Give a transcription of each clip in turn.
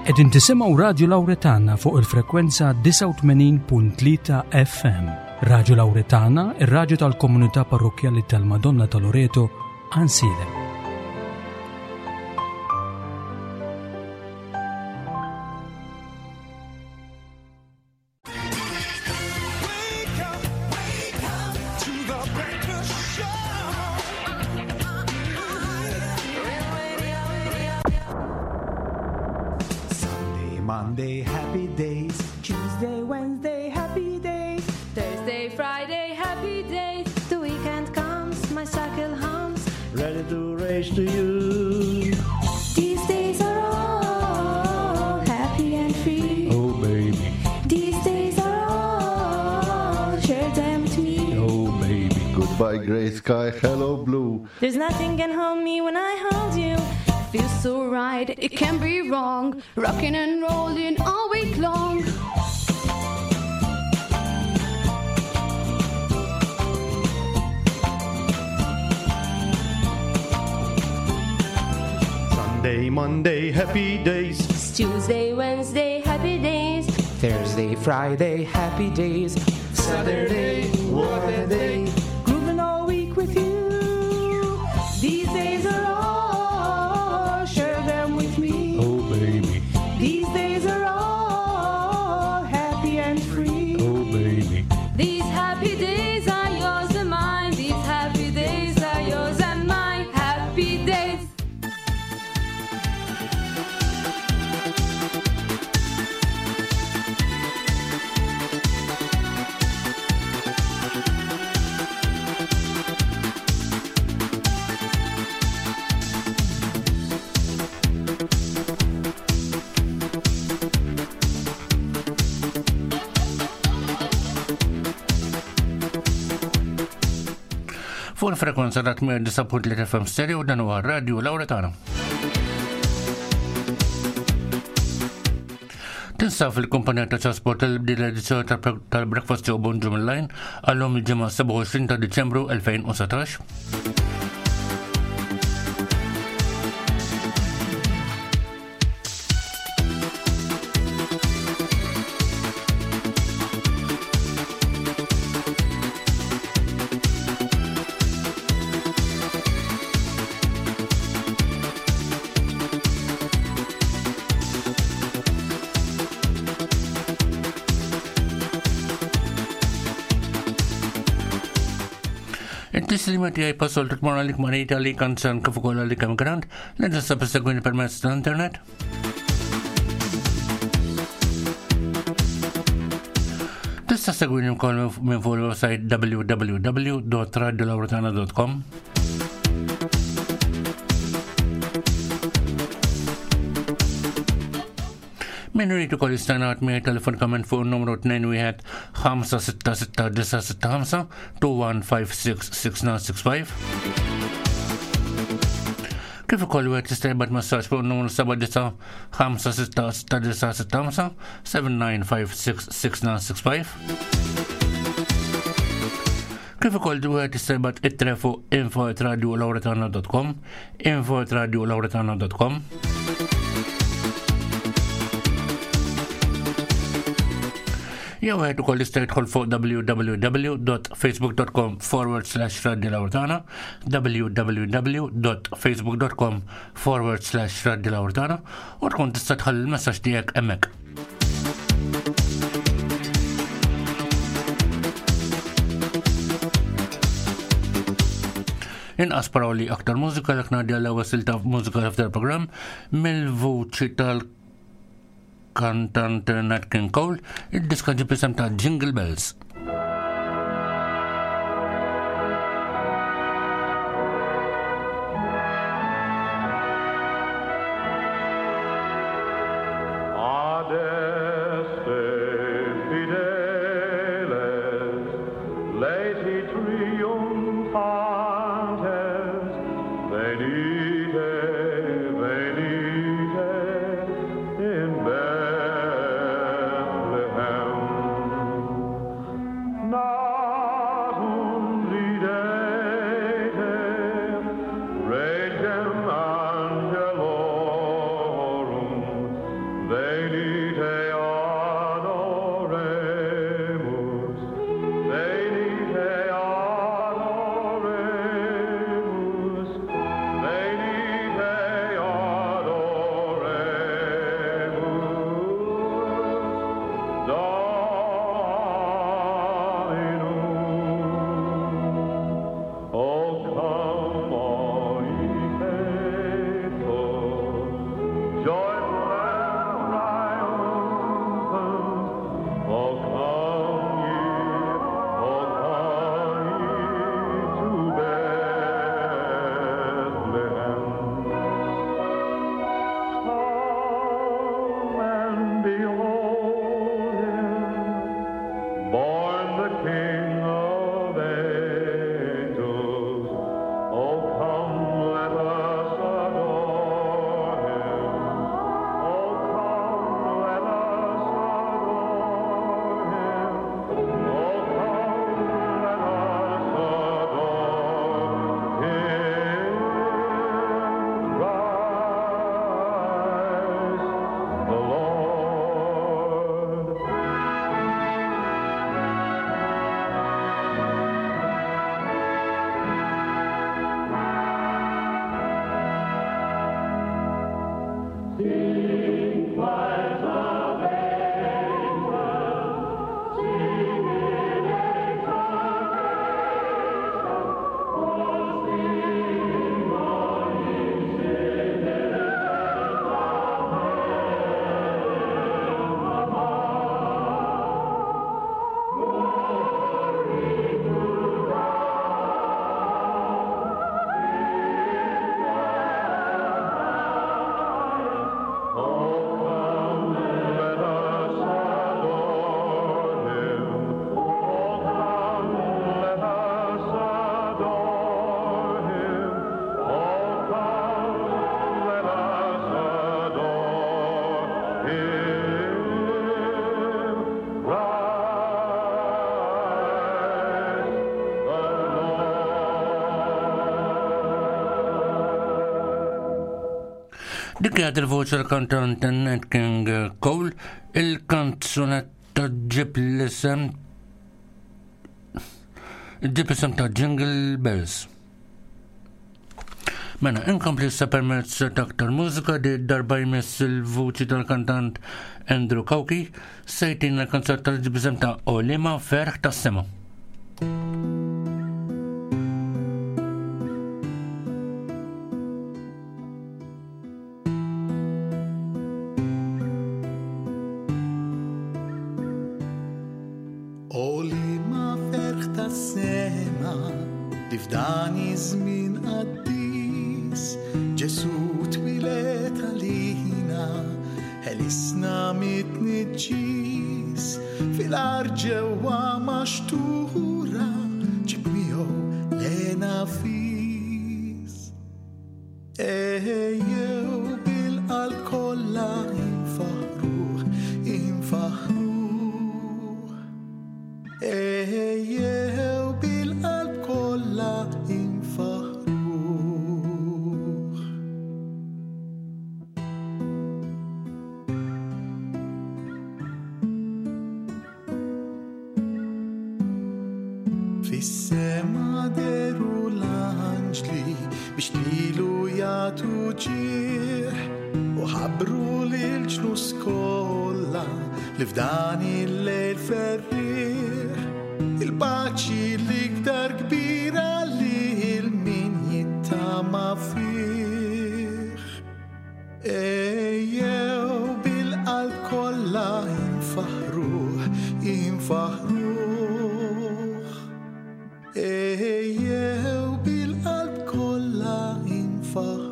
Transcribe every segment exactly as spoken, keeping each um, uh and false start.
Qegħdin tisimgħu Radio Lawretana fuq il-frekwenza tisa' u tmenin punt tlieta F M. Radio Lawretana, ir-radju tal-Komunità Parrokjali tal-Madonna ta' Loreto, Ansilem. Monday, happy days. Tuesday, Wednesday, happy days. Thursday, Friday, happy days. The weekend comes, my cycle hums, Ready to race to you. These days are all happy and free. Oh, baby. These days are all, share them with me. Oh, baby. Goodbye, gray sky. Hello, blue. There's nothing can hold me when I hold you. Feels so right, it can't be wrong. Rocking and rolling all week long. Sunday, Monday, happy days. Tuesday, Wednesday, happy days. Thursday, Friday, happy days. Saturday, what a day. Grooving all week with you. These days are all, share them with me. Oh, baby. These days are all happy and free. Oh, baby. These happy days are yours and mine. These happy days are yours and mine. Happy days. Fuq il-frekwenza ta' tmien disa' punt tlieta F M stereo dan huwa Radio Lawretana. Tinsab fil-kumpanija ta' trasport tal-bdil edizzjoni tal-Breakfast Show Bonġum Online għallum il-ġimgħa seba' u għoxrin ta' Diċembru elfejn u setax. Il-tislima tiegħi passol titmorra lik marita li kanzan kif ukoll għalik emigrant li tista' tissegwini permezz tal-internet. Tista' segwini wkoll minn fuq il-website w w w dot radio lawretana dot com. Min rritu kol istanat mi telefonikament fuq il-numru two one five six six nine six five two one five six six nine six five. Kif ukoll wieħed jista' jibgħat messaġġ fuq il-numru seven nine five six six nine six five seven nine five six six nine six five. Kif ukoll wieħed jista' jibgħat ittra fuq info at radio lawretana dot com, info at radio lawretana dot com. Jew għed ukoll jista' jidħol fuq w w w dot facebook dot com forward slash Radio Lawretana, w w w dot facebook dot com forward slash Radio Lawretana, u tkun tista' tħalli l-messaġġ tiegħek hemmhekk. Inqas paroli aktar mużika dak ngħaddi għall-ewwel silta mużika tal-programm mill-vuċi tal- Cantante Nat King Cole, il-diska ġib isem ta' Jingle Bells. They Dik kienet il-voċi tal-kantant Nat King Cole, il-kanzunetta ġib l-isem ġib l-isem ta' Jingle Bells. Mena, inkompli sa permezz ta' aktar mużika di darba jmiss il-voċi tal-kantant Andrew Kauki, sejtin il-kanzunetta ġib l-isem ta' Olima Ferħ ta' Sema. F'dani żmien qaddis Ġesu twilet għalina ħelisna mitniġġis fil-art ġewwa maxtura ġib miegħu lena fis. Ejjew bil-qalb kollha infaħruh, infaħruh. Ejjew bil-qalb kollha infaħruh. Fis-sema deru l-anġli biex lilu jagħtu ġieħ u ħabbru lil-ġnus kollha li f'dan il-lejl ferrieħ il-paċi l-iktar kbira li il-min jittama fih. Ejjew bil-qalb kollha infaħruh, infaħruh. Ejjew bil-qalb kollha infaħruh.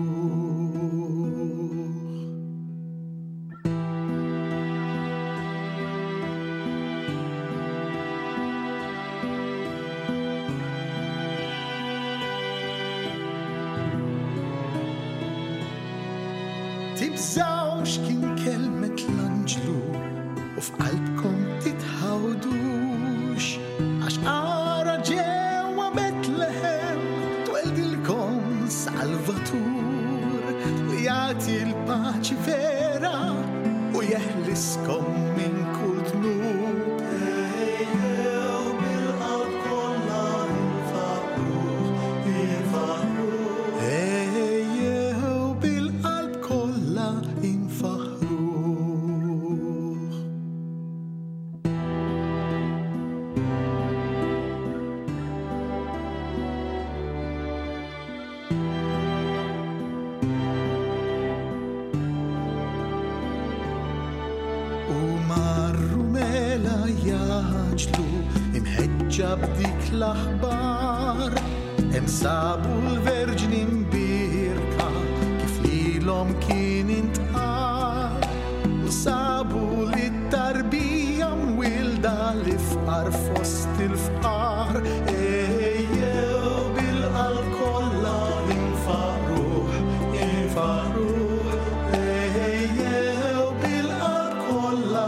Tibżawx kien kelmet l-anġlu u f'qalbkom titħawdux għax ara ġewwa Betlehem tweldilkom Salvatur li jagħti l-paċi vera u jeħliskom minn kull dnub. Ejjew bil-qalb kollha infaħruh, infaħruh. Ejjew bil-qalb kollha infaħruh. U marru mela jaġlu imħeġġa b'dik l-aħbar hemm sabu l-verġni mbirka kif lilhom kien intqal u sabu lit-tarbija mwilda l-ifqar fost il-fqar. Ejjew bil-qalb kollha infaħruh, infaħruh. Ejjew bil-qalb kollha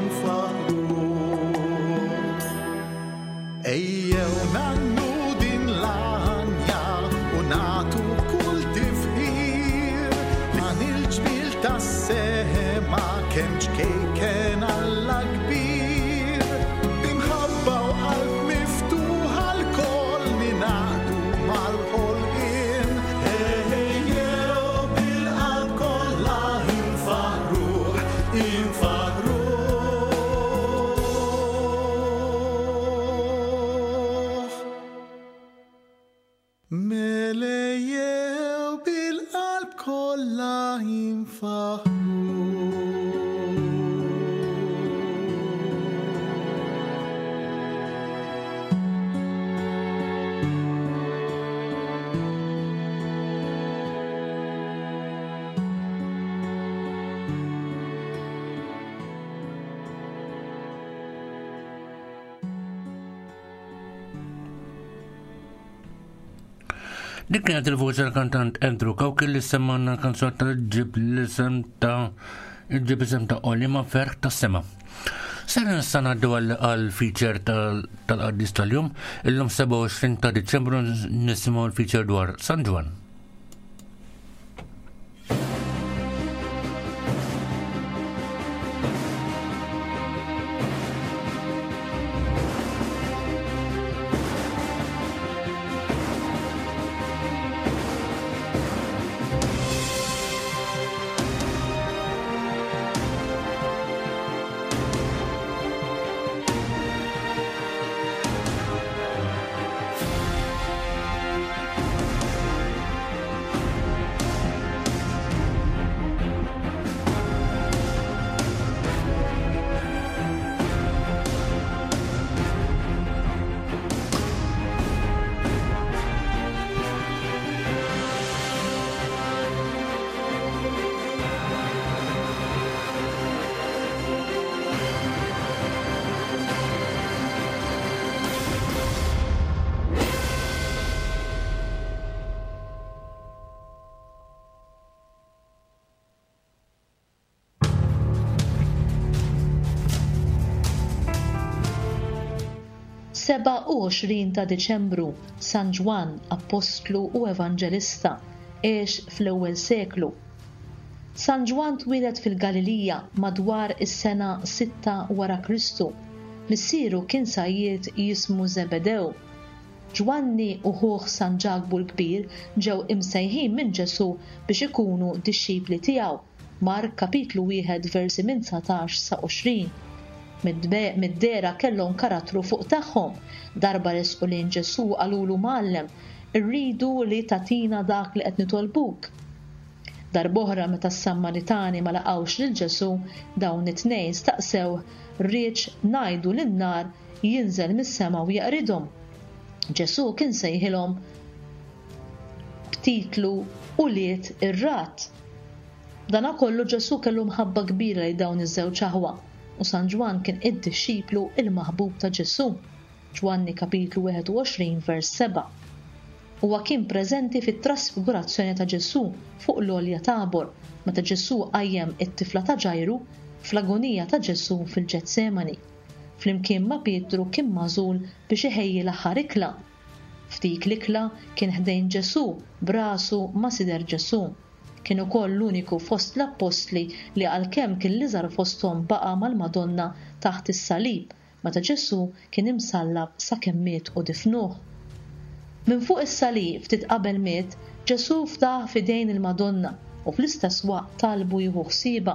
infaħruh. Ejjew nannu din l-anja u nagħtu kull tifħir dan il-ġmiel tas-sema kemm ġkejken Alla kbir. B'imħabba u qalb miftuħ għall-koll ningħaqdu mal-ħolqien. Ejjew bil-qalb kollha infaħruh, infaħruh. Melejjew bil-qalb kollha infaħruh. Dik kienet il-voċi tal-kantant Andrew Kauki li semmanna l-kanzun ta' ġib l-isem ta' ġib l-isem ta' Olima Ferħ ta' Sema. Sena nista' ngħaddu għal-feature tal-qaddis tal-jum, illum seba' u għoxrin ta' Diċembru nisimgħu l-feature dwar San Ġwan. Fis-seba' u għoxrin ta' Diċembru, San Ġwan, apostlu u evanġelista, għex fl-ewwel seklu. San Ġwan twieled fil-Galilija madwar is-sena sitta wara Kristu. Missieru kien sajjied jismu Zebedew. Ġwanni u ħuħ San Ġagbu l-Kbir ġew imsejħin minn Ġesu biex ikunu dixxipli tiegħu. Mark kapitlu wieħed versi minn tsatax sa għoxrin. Mid-dera kellhom karattru fuq tagħhom. Darba resqu lejn Ġesu qalulu Mgħallem, irridu li tagħtina dak li qed nitolbuk. Darb'oħra meta s-Sammaritani ma laqgħux lil Ġesu, dawn it-tnejn staqsew rridx ngħidu lin-nar jinżel mis-sema u jaqridhom. Ġesu kien sejħilhom b'titlu Uliet ir-rat. Dana kollu Ġesu kellu mħabba kbira li dawn iż-żewġ aħwa u San Ġwan kien id-dixxiplu il-maħbub ta' Ġesu. Ġwanni kapitlu wieħed u għoxrin vers seba'. Huwa kien preżenti fit-trasfigurazzjoni ta' Ġesu fuq l-Olja Tabor meta Ġesu qajjem it-tifla ta' Ġajru fl-agonija ta' Ġesu fil-Ġetsemani. Flimkien ma' Pietru kien magħżul biex iħejji l-aħħar ikla. F'dik l-ikla kien ħdejn Ġesu b'rasu ma' sider Ġesu. Kien ukoll l-uniku fost l-apostli li għalkemm kien liżar fosthom baqa' mal-Madonna taħt is-salib meta Ġesu kien imsallab sakemm miet u difnuh. Minn fuq is-salib ftit qabel miet, Ġesu ftaħ f'idejn il-Madonna u fl-istess waqt talbu jieħu ħsiebha.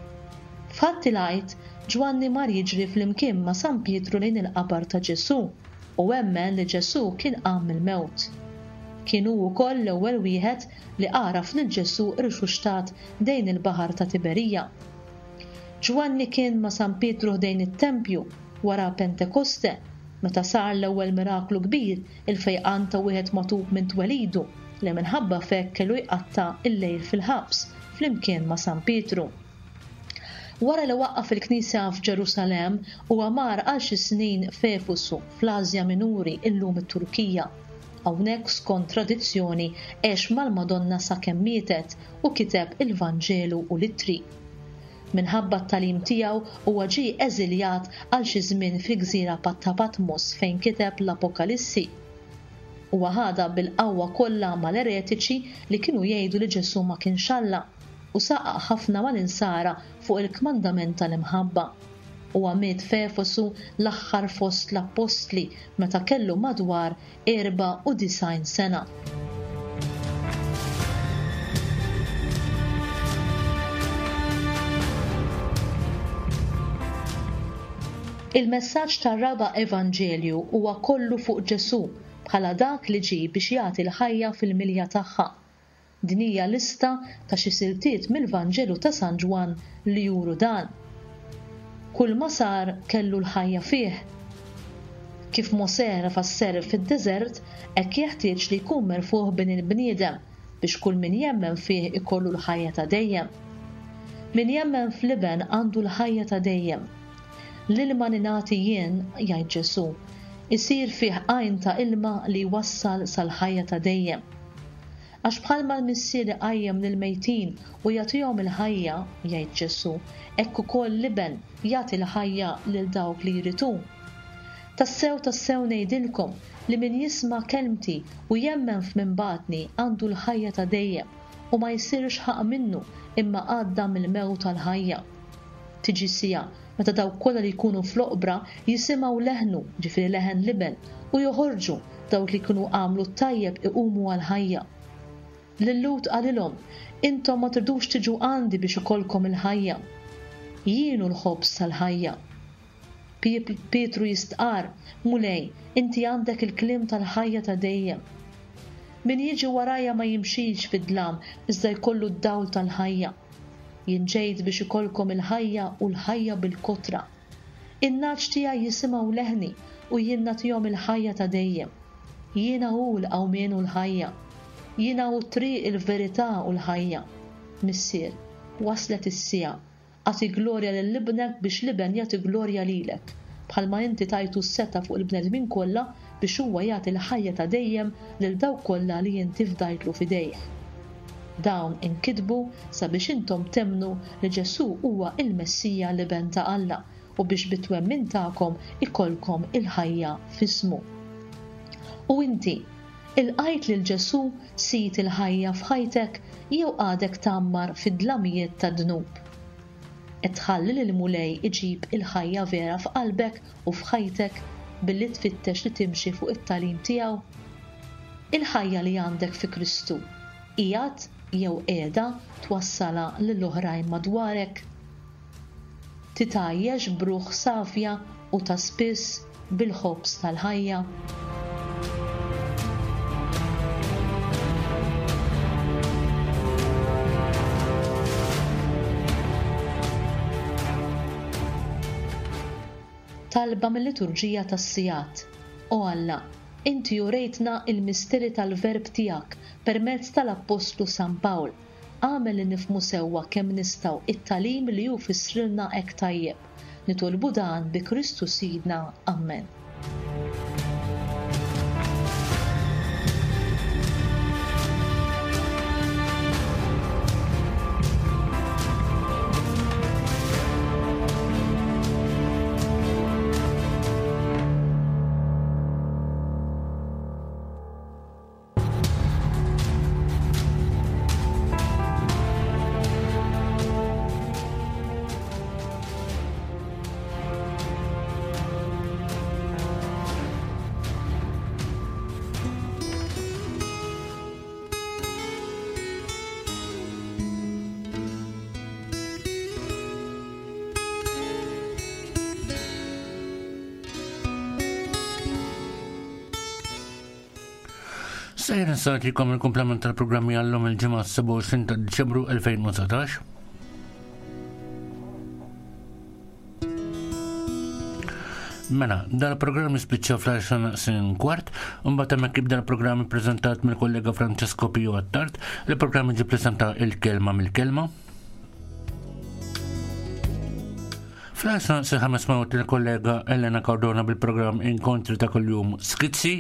F'ħadd il-għajt Ġwanni mar jiġri flimkien ma' San Pietru lejn il-qabar ta' Ġesu u hemmen li Ġesu kien qam mill-mewt. Kien hu wkoll l-ewwel wieħed li għaraf lil Ġesu rixuxtat dejn il-baħar ta' Tiberija. Ġwanni kien ma' San Pietru ħdejn it-Tempju wara Pentekoste meta sar l-ewwel miraklu kbir il-fejqan ta' wieħed magħtub minn twelidu li minħabba f'hekk kellu jqatta' il-lejl fil-ħabs flimkien ma' San Pietru. Wara li waqqaf il-Knisja f'Ġerusalemm huwa mar għal xi snin f'Efesu fl-Asja Minuri illum it-Turkija. Hawnhekk skont tradizzjoni għex mal-Madonna sakemm mietet u kiteb il-Vanġelu u l-Ittri. Minħabba t-tagħlim tiegħu huwa ġie eżiljat għal xi żmien fil-gżira ta' Patmos fejn kiteb l-Apokalissi. Huwa ħada bil-qawwa kollha mal-eretiċi li kienu jgħidu li Ġesu ma kienx Alla u saqaq ħafna mal-insara fuq il-kmandament tal-imħabba. Huwa miet f'Efesu l-aħħar fost l-Apostli meta kellu madwar erba' u disgħin sena. Il-messaġġ tar-raba' Evanġelju huwa kollu fuq Ġesu bħala dak li ġie biex jagħti l-ħajja fil-milja tagħha. Din hija lista ta' xi siltiet mill-Vanġelu ta' San Ġwan li juru dan. Kull ma sar kellu l-ħajja fih. Kif Mosè fasser fid-deżert hekk jeħtieġ li jkun merfuħ bejn il-bniedem biex kull min jemmen fih ikollu l-ħajja ta' dejjem. Min jemmen fl-iben għandu l-ħajja ta' dejjem. L-ilma li nagħti jien, jgħid Ġesu, isir fih għajn ta' ilma li jwassal sal-ħajja ta' dejjem. Għax bħalma l-missier qajjem lill-mejtin u jagħtihom il-ħajja, jgħid Ġesu, hekk ukoll l-iben jagħti l-ħajja lil dawk li jridu. Tassew tassew ngħidilkom li min jisma' kelmti u jemmen f'min batni għandu l-ħajja ta' dejjem u ma jsirx ħaq minnu imma għadda mill-mewt tal-ħajja. Tiġi sija meta dawk kollha li jkunu fl-oqbra jisimgħu leħnu, ġifieri leħen l-iben, u joħorġu dawk li jkunu għamlu t-tajjeb iqumu għall-ħajja. Lill-Lut qalilhom, intom ma tridux tiġu għandi biex ikolkom il-ħajja. Jienu l-ħobż tal-ħajja. Pietru jistqar, mulej, inti għandek il-kliem tal-ħajja ta' dejjem. Min jiġi warajja ma jimxix fid-dlam iżda jkollu d-dawl tal-ħajja. Jien ġejt biex ikolkom il-ħajja u l-ħajja bil-kotra. In-naġġ tiegħi jisimgħu leħni u jien nagħtihom il-ħajja ta' dejjem. Jiena hu l-qawmien u l-ħajja. Jiena hu t-triq il-verità u l-ħajja. Missier, waslet is-sija, għati glorja lill-ibnek biex l-iben jagħti glorja lilek, bħalma inti tajtu s-seta fuq il-bnedmin kollha biex huwa jagħti l-ħajja ta' dejjem lil dawk kollha li inti fdajtlu f'idejh. Dawn inkitbu sabiex intom temnu li Ġesu huwa il-Messija l-iben ta' Alla u biex bit-twemmin tagħkom ikollkom il-ħajja f'ismu. U inti, ilqajt lil Ġesu sit il-ħajja f'ħajtek jew għadek tagħmmar fid-dlamijiet ta' dnub. Qed tħalli lil mulej iġib il-ħajja vera f'qalbek u f'ħajtek billi tfittex li timxi fuq it-tagħlim tiegħu. Il-ħajja li għandek fi Kristu qiegħed jew qiegħda twassala lill-oħrajn madwarek. Titgħajjex b'ruħ safja u ta' spiss bil-ħobbs tal-ħajja. Talba mill-liturġija tas-sigħat. O Alla, inti jurejtna il-misteri tal-verb tiegħek permezz tal-Apostlu San Pawl. Għamel li nifhmu sewwa kemm nistgħu it-tagħlim li hu fissrilna hekk tajjeb. Nitolbu dan bi Kristu Sidna. Amen. Sejr nsaqtikom il-komplement tal-programmi għallum il-ġimgħa seba' u għoxrin ta' Diċembru elfejn u satax. Mela, dal-programm jispiċċa fl-għaxra naqsin kwart, u mbagħad hemmhekk jibda l-programm ippreżentat mill-kollega Francesco Pio Attard. Il-programm jiġi ppreżenta il-kelma mill-kelma. Fl-għaxra naqsin ħames minuti il-kollega Elena Cardona bil-programm Inkontri ta' kuljum Skizzi.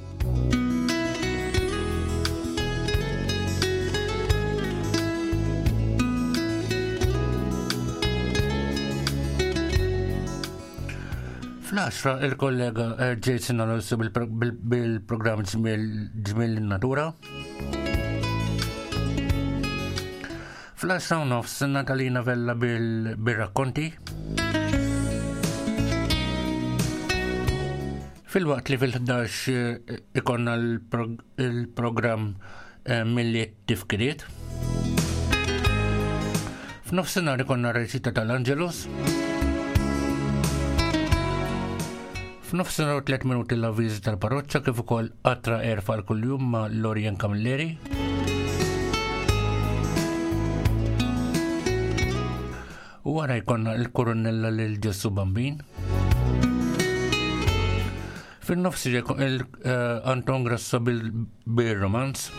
Fl-għaxra il-kollega Jason Alonso bil-programm Ġmil Natura. Fl-għaxra u nofs Natalina Vella bil-rakkonti. Fil-waqt li fil-ħdax ikonna il-programm Milliet Tifkiriet. F'nofsinhar ikonna Reċita tal-Angelus. F'nofsinhar tliet minuti l-avviżi tal-parroċċa kif ukoll qatra erfa' kuljum ma' Lorien Camilleri. U wara jkollna l-Kurunella lil Ġesu Bambin. Fin-nofsi il-Anton Grasso bil-romanz.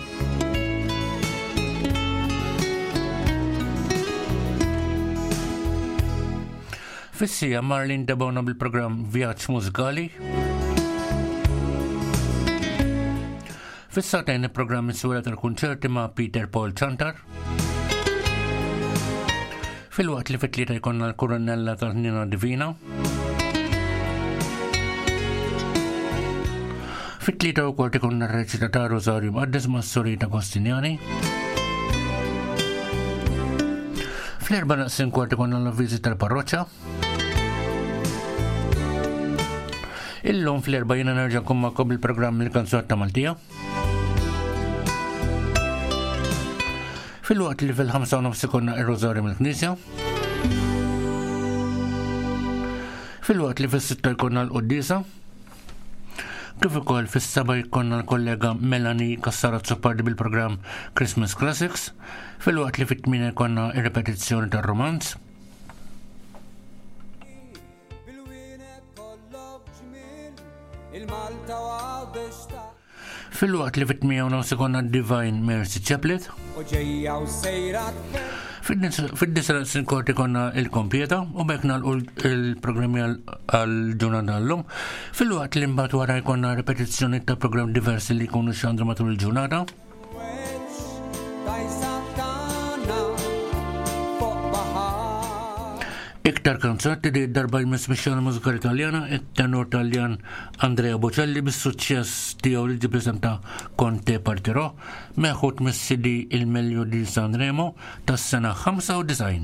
Fissija Marlin Debona bil-programm Vjaġġ Mużikali. Fissatejn il-programm is-sura tal-kunċerti ma' Peter Paul Chantar. Fil-waqt li fit-tlieta jkollna l-Kurunella tal-Nina Divina. Fit-tlieta wkoll ikonna r-reċita ta' Rosario Mqaddes ma' Sorita Kostinjani. Fl-erba' naqsin kwart ikonna l-avviżi tal-parroċċa. Illum fl-erba' jiena nerġa' nkun magħkom bil-programm Il-Kanzunat ta' Maltija. Fil-waqt li fil-ħamsa u nofs ikonna ir-Rożarju mill-Knisja. Fil-waqt li fis-sitta jkollna l-Qudiesa. Kif ukoll fis-seba' jkollna l-kollega Melanie Kassarazzo Pardi bil-programm Christmas Classics. Fil-waqt li fit-tmien jkollna ir-repetizzjoni tar-romanz. Fil-waqt li fit-tmija u nofs ikonna Divine Mercy Chaplet. Fid-disa sinkort ikonna il-kompjeta u bekk nagħlqu il-programmi għal-ġurnata għallum. Fil-waqt li mbagħad wara jkollna repetizzjoni ta' programm diversi li jkunu xandra matul il-ġurnata. L-iktar kanzunetta di darba jmiss mixxana mużika italjana, it-tenor Taljan Andrea Bocelli bis-suċċess tiegħu li ġippreżenta Conte Partirò, meħud mis-C D Il-Meglio di Sanremo tas-sena ħamsa u design.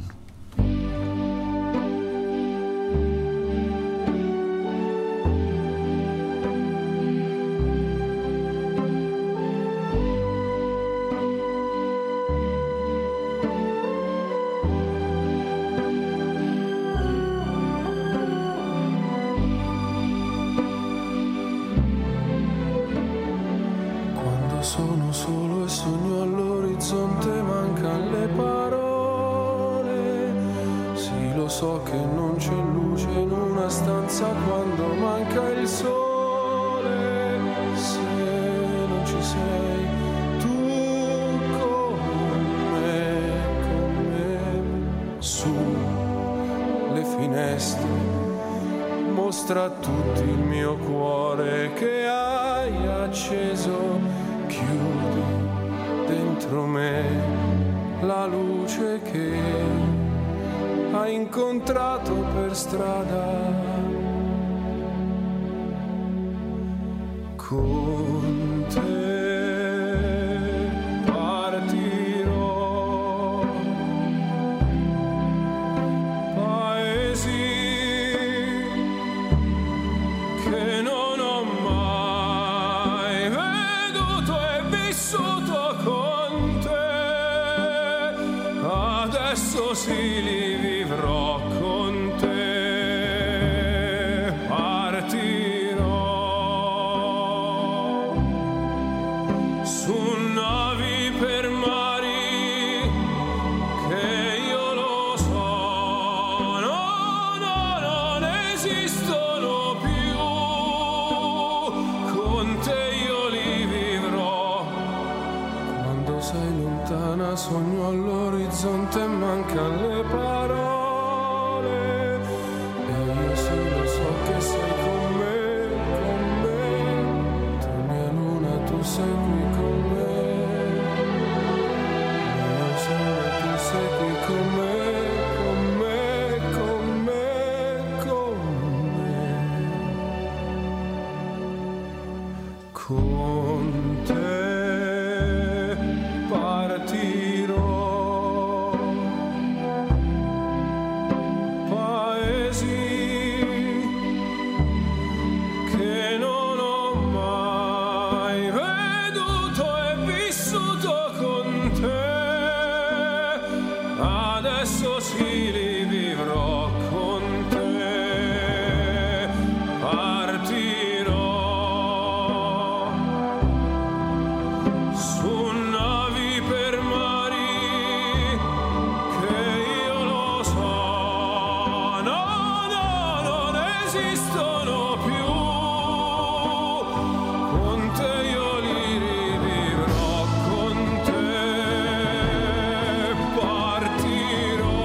Sono solo e sogno all'orizzonte, mancano le parole. Sì, lo so che non c'è luce in una stanza quando manca il sole. Se non ci sei tu con me, con me, su le finestre, mostra a tutti il mio cuore che hai acceso. Chiudi dentro me la luce che hai incontrato per strada. Con te partirò, paesi che non ho mai veduto e vissuto con te, adesso sì li vivrò con te, partirò su navi per mari che io lo so, no, no, non esistono più, con te io li vivrò. Quando sei lontana sogno all'orizzonte e mancano le parole, e io sì lo so che sei con me, con me, tu mia luna, tu sei qui con me, mio sole, tu sei qui con me, con me, con me, con me, con te partirò, paesi che non ho mai veduto e vissuto con te, adesso sì li vivrò con te, partirò su navi per mari che io lo so, no, no, non esistono più, con te io li rivivrò, con te partirò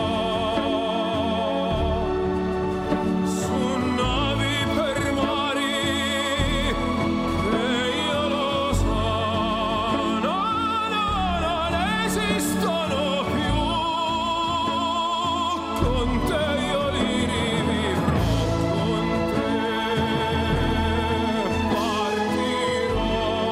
su navi per mari che io lo so, no, no, non esistono più, con te io li rivivrò, con te partirò.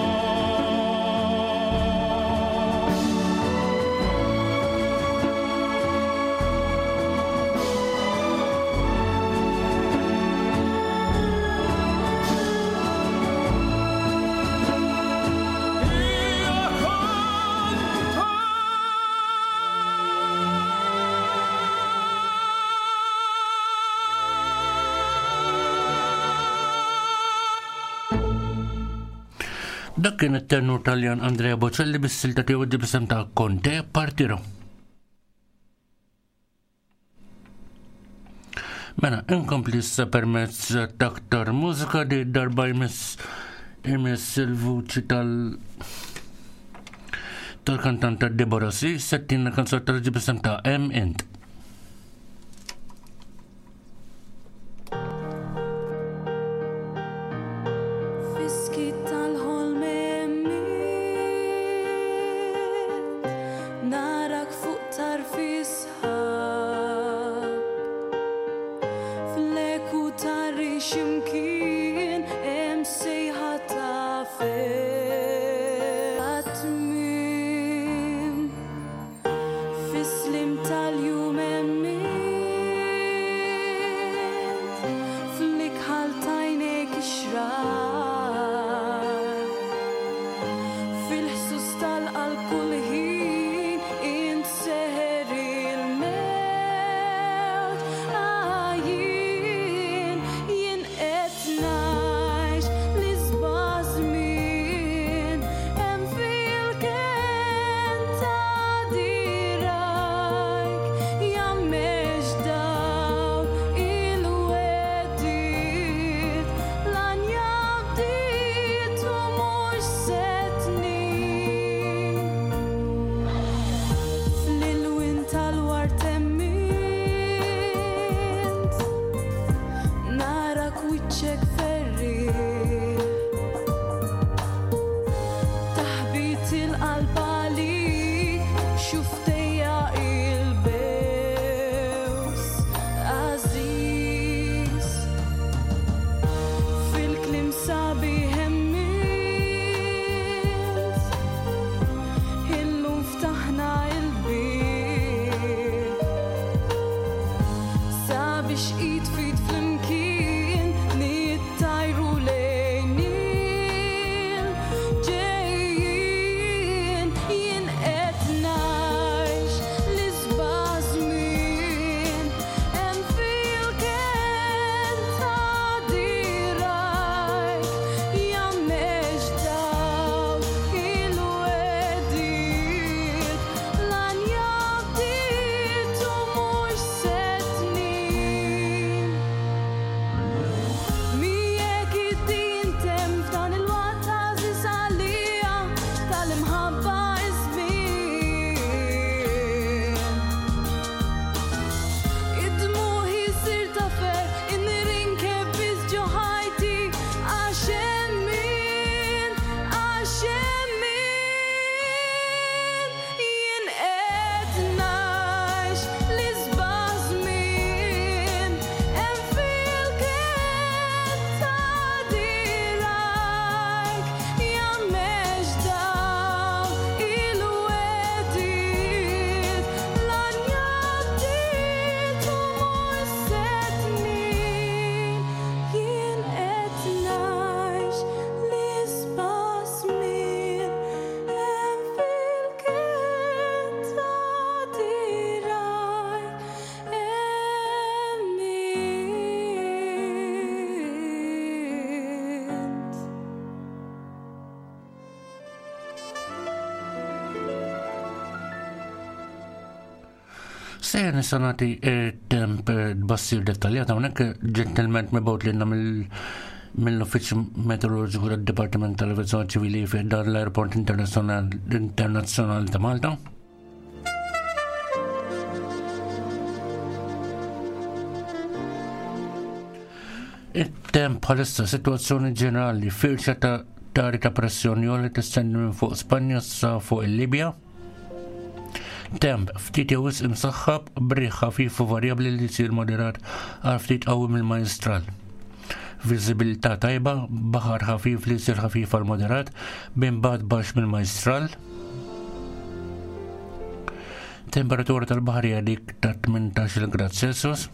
Dak kien it-tenor Taljan Andrea Bocelli bis-silta tiegħu ġibisem ta' Conte Partirò. Mela, inkompli issa permezz ta' aktar mużika di darba jmiss jmiss il-vuċi tal- tal-kantanta Deborah C. settina kanzot tal-ġibisem ta' Em Int. Fiski tal-ħolm emmiet, narak fuq tarfi sħab, Sejja nisanati temp bassir dettaljata hawnhekk ġentilment mibgħut lilna mill-Uffiċċju Meteoroloġiku tad-Dipartiment tal-Aviazzjoni Ċivili fi dan l-Aeroport Internazzjonali ta' Malta. Il-temp bħalissa sitwazzjoni ġenerali firxa ta' tari ta' pressjoni li tistenni minn fuq Spanja sa fuq il-Libja. Temp ftit jew wisq imsaħħab b'riħ ħafif u varjabbli li jsir moderat għal ftit qawwi mill-majstral. Viżibilità tajba, baħar ħafif li jsir ħafif għal moderat b'imbagħad baxx mill-majstral. Temperatura tal-baħar hija dik ta' tmintax-il grad Celsius.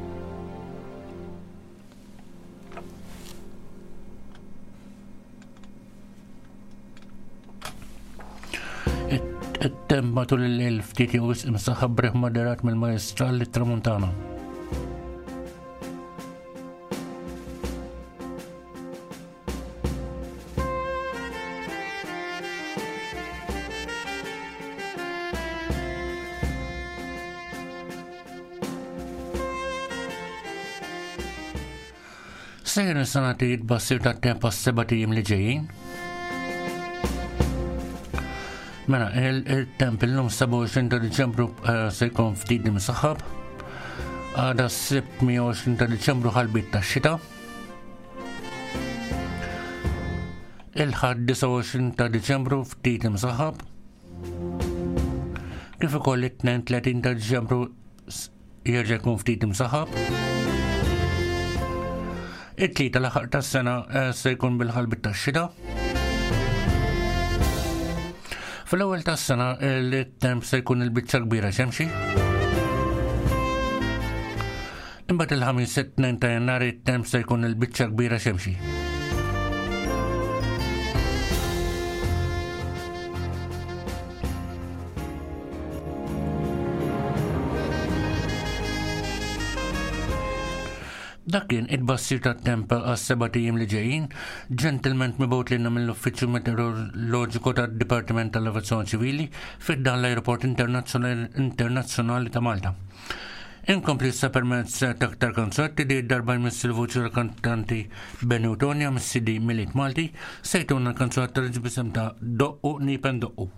it-temp matul il-lejl ftit jew wisq imsaħħab b'riħ moderat mill-majstral lit-tramuntana. Sejjer nisanati jitbassir tat-temp għas-seba' tiem li ġejjin. Mela, il-temp il-lum seba' u għoxrin ta' Diċembru se jkun ftit imsaħħab. Għada sitta u għoxrin ta' Diċembru ħalbit tax-xita. Il-ħadd disa' u għoxrin ta' Diċembru ftit imsaħħab. Kif ukoll it-tnejn tletin ta' Diċembru jerġa' jkun ftit imsaħħab. It-tlieta l-aħħar tas-sena se jkun bil-ħalbit tax-xita. Fl-ewwel tas-sena il-temp se jkun il-biċċa kbira xemxi. Imbagħad il-ħamis it-tnejn ta' Jannar it-temp se jkun il-biċċa kbira xemxi. Dak kien it-bassir tat-temp għas-seba' tiem li ġejjin, ġentilment mibgħut lilna mill-Uffiċċju Meteoroloġiku tad-Dipartiment tal-Aviazzjoni Ċivili fid dan l-Aeroport Internazzjonali ta' Malta. Inkompli issa permezz ta' aktar konċerti li d-darba jmiss il-vuċi tal-kantanti Benny u Tonja mis-C D Miliet Malti se jtuna l-kanzunat tal-ġibisem ta' Doqqu Nipen Doqqu.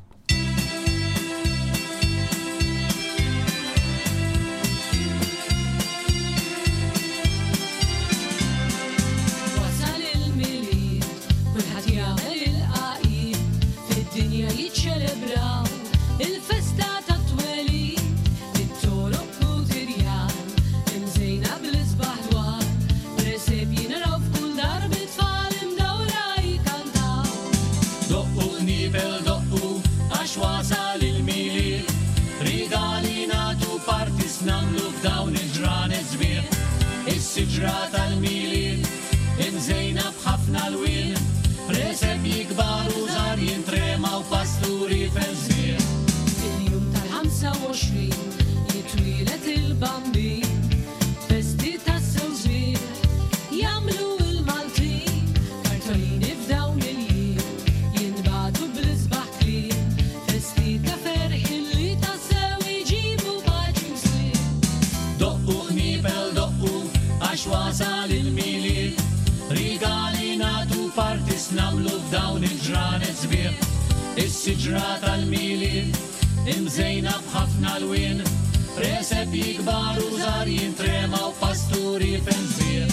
Is-siġra tal-miliet imżejna b'ħafna lwien, preseb jikbar u żgħar jintremaw pasturi fil-żmien. Fil-jum tal-ħamsa u għoxrin jitwielet il-bambin, festi tas-sew żmien jagħmlu l-Maltin, kartolini f'dawn il-jiem jinbagħtu bl-isbaħ kliem, festi ta' ferħ illi tas-sew jġibu paċi mslim. Doqqu nipel doqqu għax wasal il-miliet, rigali nagħtu partis nagħmlu f'dawn il-ġranet sbieħ. Is-siġra tal-miliet imżejna b'ħafna lwien, preseb jikbar u żgħar jintremaw pasturi fil-żbieħ.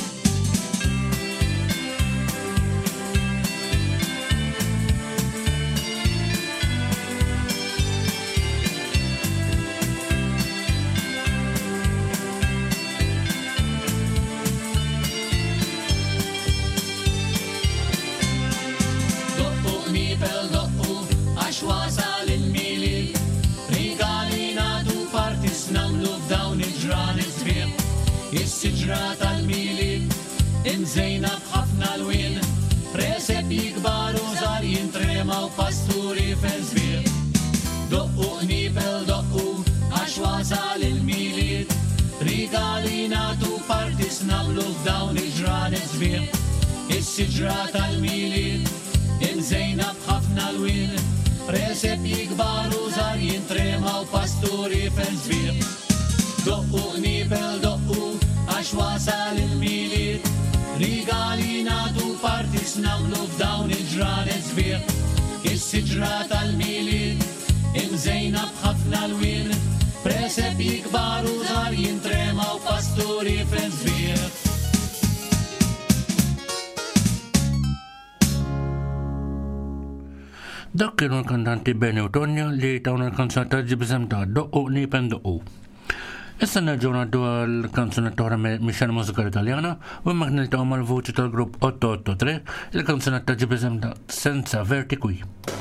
Is-siġra tal-miliet imżejna b'ħafna lwien, preseb jikbar u żgħar jintremaw pasturi fil-żbieħ. Doqqu nipel doqqu għax wasal il-miliet, rigali nagħtu partis nagħmlu f'dawn il-ġranet sbieħ. Is-siġra tal-miliet imżejna b'ħafna lwien, preseb jikbar u żgħar jintremaw pasturi fil-żbieħ. doqqu nibel doqqu għax wasal il-miliet rigali natu partis namlu f'dawn il-ġranet sbieħ is-siġra tal-miliet imżejna b'ħafna l-wien presep jikbaru żar jintrema u pasturi fl-sbieħ. Dak kienu l-kantanti Benny u Tonja li tawna l-kanzunetta ġibżem ta' doqqu nipen doqqu. Issa nerġgħu ngħaddu għall-kanzunetta oħra mixen mużika Italjana u hemmhekk niltaqgħu mal-vuċi tal-grupp otto otto tre il-kanzunetta ġibżem ta' Senza Averti Qui.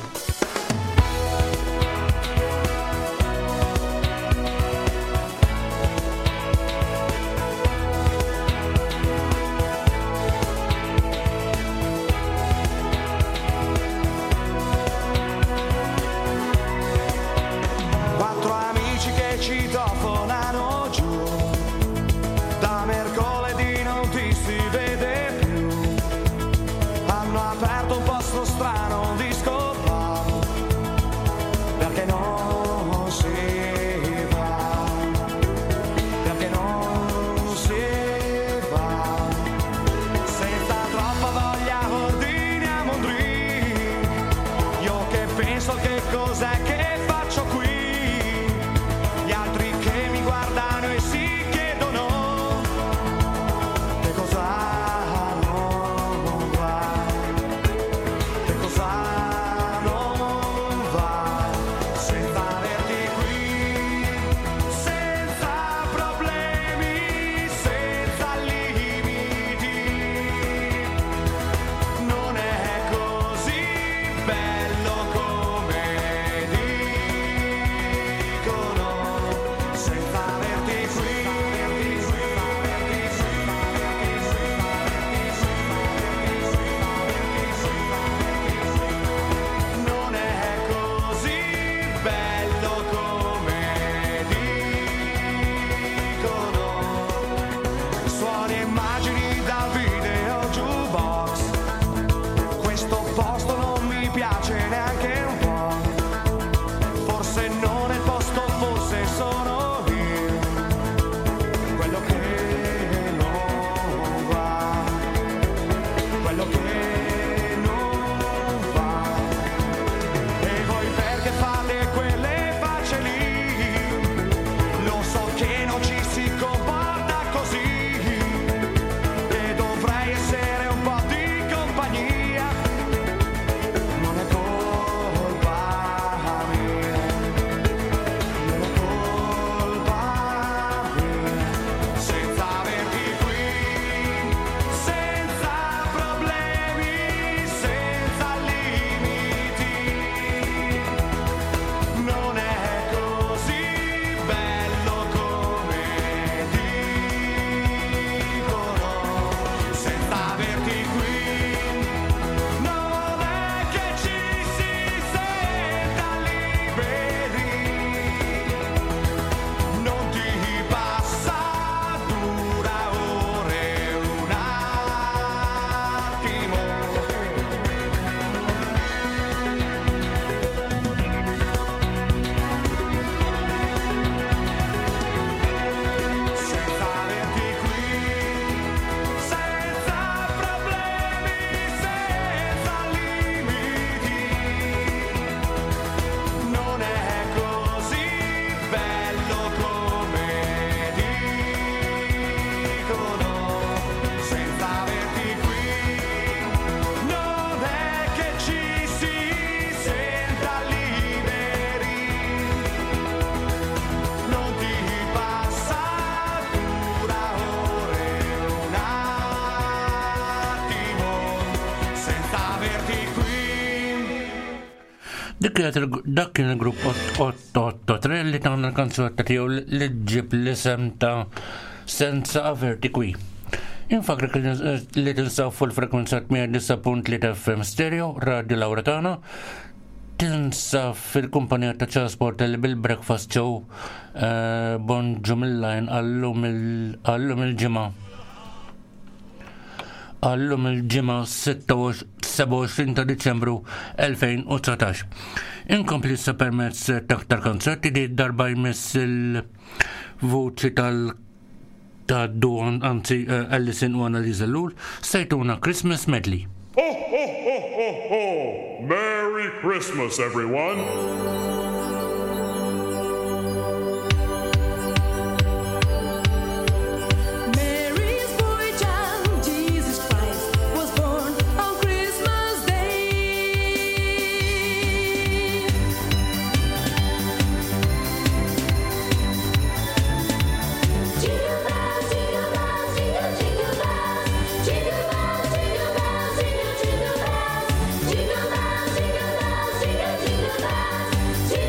Dak kien il-grupp otto otto tre li tagħna l-kanzunetta tiegħu li ġib l-isem ta' Senza Averti Qui. Infakrik li tinsaw fuq il-frekwenza mija disa punt tlieta F M stereo, Radio Lauretana, tinsa fil-kumpanija ta' ċasport li bil-breakfast show bon ġumillajn għallum il-ġimgħa. għallum il-ġimgħa seba' u għoxrin ta' Diċembru elfejn u dsatax. Inkompli issa permezz ta' konċerti di darba jmiss il-voċi tal- ta' Dawn, anzi Allison u Annalisa Lul, sejtuna Christmas Medley. Ho, ho, ho, ho, ho! Merry Christmas, everyone! Jingle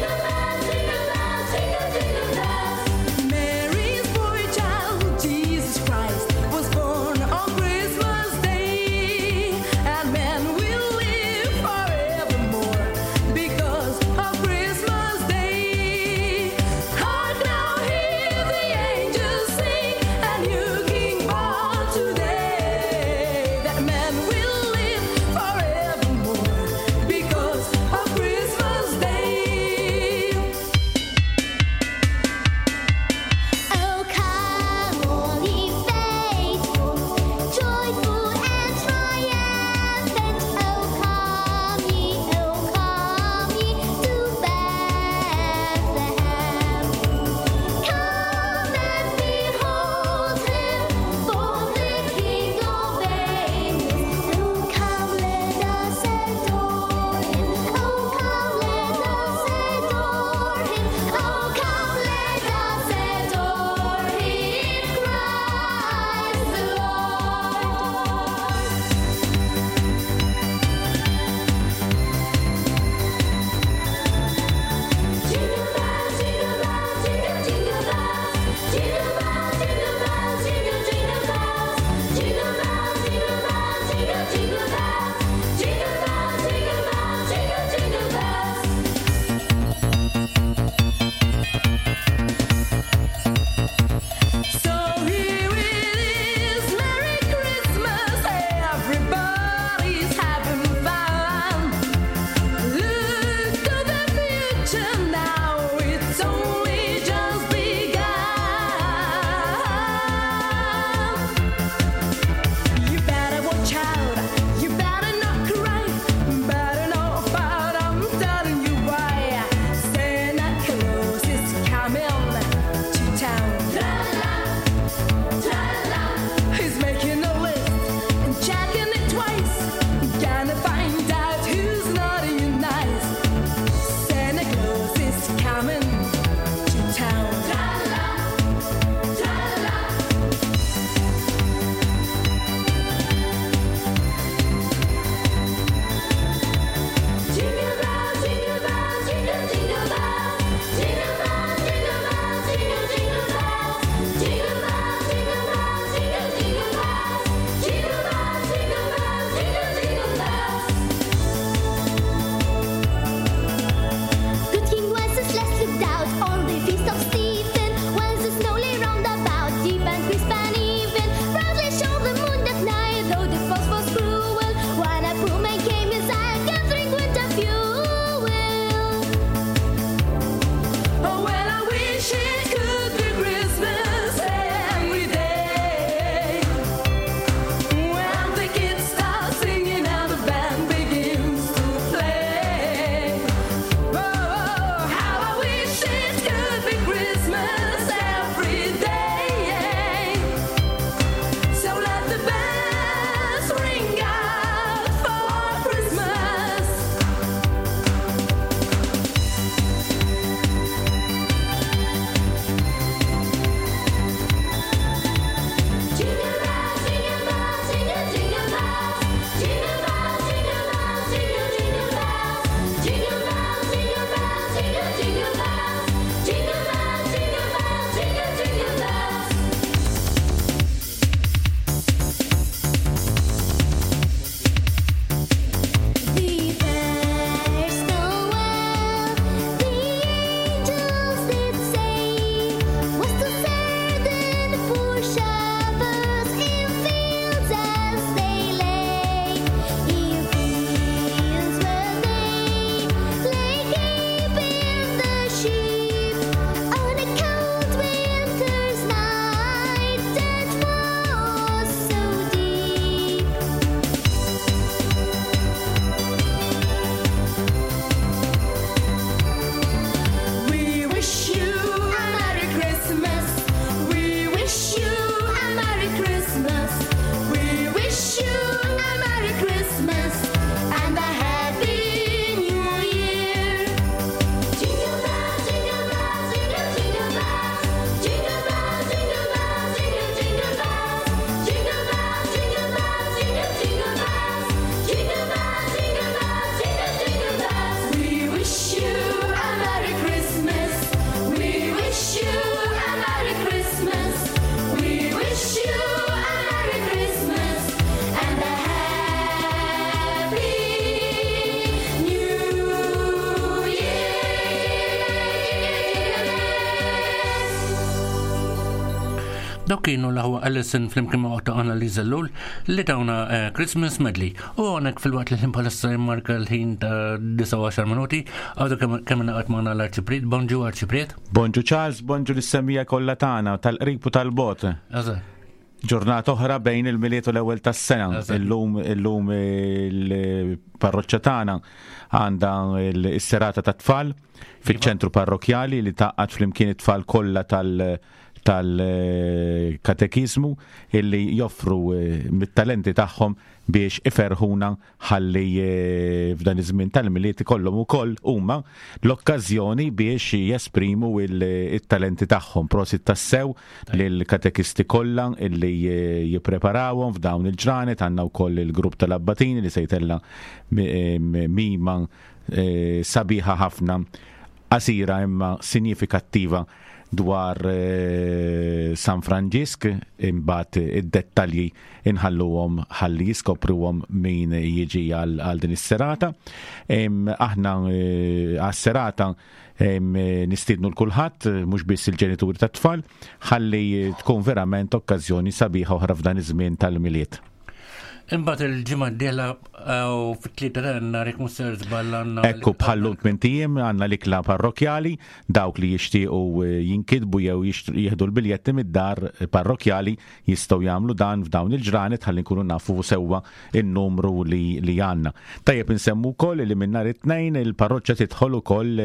Daw kienu l-ħwa Allison fl-imkien ma' għota għana Liza Lull li tawna Christmas Medley. U għonek fil-waqt li l-impalassa jimmarka l-ħin ta' disa u għaxar minuti, għadu kemm naqat maħna l-Arċipriet. Bonġu Arċipriet. Bonġu Charles, bonġu l-semmija kollha tagħna tal-qrib u tal-bot. Ġurnata oħra bejn il-miliet u l-ewwel tas-sena. Illum illum il-parroċċja tagħna għandha l-serata tat tfal fiċ-ċentru parrokjali li taqqat flimkien it-tfal kollha tal- tal-katekizmu illi joffru mit-talenti tagħhom biex iferħuna ħalli f'dan iż-żmien tal-miliet ikollhom ukoll huma l-okkażjoni biex jesprimu il-talenti tagħhom. Prosit tassew lill-katekisti kollha illi jippreparawhom f'dawn il-ġranet. Għandna wkoll il-grupp tal-Abbatini li se jtella mima sabiħa ħafna, qasira imma sinifikattiva dwar eh, San Franġisk, imbagħad id-dettalji inħalluhom ħalli jiskopruhom min jiġi għal din is-serata. Aħna għas-serata nistidnu l-kulħadd, mhux biss il-ġenituri tat-tfal, ħalli tkun verament okkażjoni sabiħa oħra f'dan iż-żmien tal-miliet. Imbagħad il-ġimgħa d-dieħla u fit-tlieta għandna Rick Mussers ballanna. Ekku bħallu tmien għandna l-ikla parrokjali, dawk li jixtiequ jinkitbu jew jieħdu l-biljetti mid-dar parrokjali jistgħu jagħmlu dan f'dawn il-ġranet ħalli nkunu nafu sewwa in-numru li li għandna. Tajjeb insemmu wkoll li minn nhar it-tnejn il-parroċċja tidħol ukoll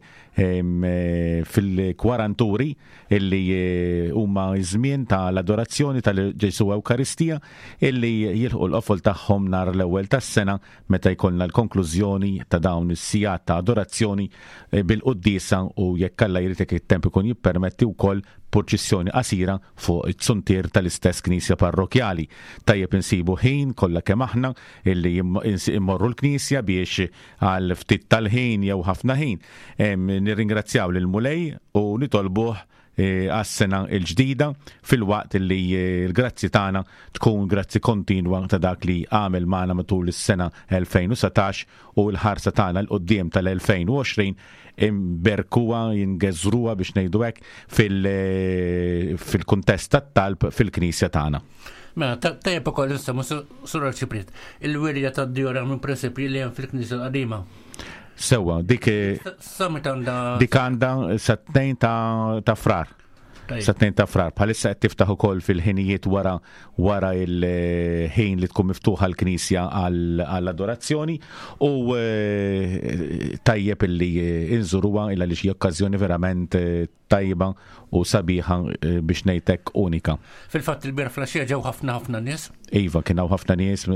fil-kwaranturi illi huma żmien tal-adorazzjoni tal-Ġesu Ewkaristija illi jilħu l-qofol tagħhom nar l-ewwel tas-sena meta jkollna l-konklużjoni ta' dawn is-sigħat ta' adorazzjoni bil-qudiesa u jekk Alla jrid jekk it-temp ikun jippermetti wkoll proċessjoni qasira fuq it-suntier tal-istess knisja parrokjali. Tajjeb insibu ħin kollha kemm aħna illi immorru l-knisja biex għal ftit tal-ħin jew ħafna ħin. Nirringrazzjaw lil Mulej u nitolbuh għas-sena il-ġdida fil-waqt li l-grazzi tagħna tkun grazzi kontinwa ta' dak li għamel magħna matul is-sena elfejn u satax u l-ħarsa tagħna l-qudiem tal-elfejn u għoxrin imberkuha jingeżruha biex ngħidu hekk fil-kuntest tat-talb fil-knisja tagħna. Mela, tajjeb ukoll insemmu Sur Arċipriet, il-wirja tad-djora minn prinċipji li hemm fil-Knisja l-qadima. Sewa, dik dik għandha sa tnejn ta' frar. Sa tnejn ta' frar. Bħalissa qed tiftaħ ukoll fil-ħinijiet wara wara il-ħin li tkun miftuħa l-Knisja għall-adorazzjoni u tajjeb illi inżuruha illa li xi okkażjoni verament tajba u sabiħa biex ngħidlek unika. Fil-fatt il-bier flaxija ġew ħafna ħafna nies. Iva, kien hawn ħafna nies.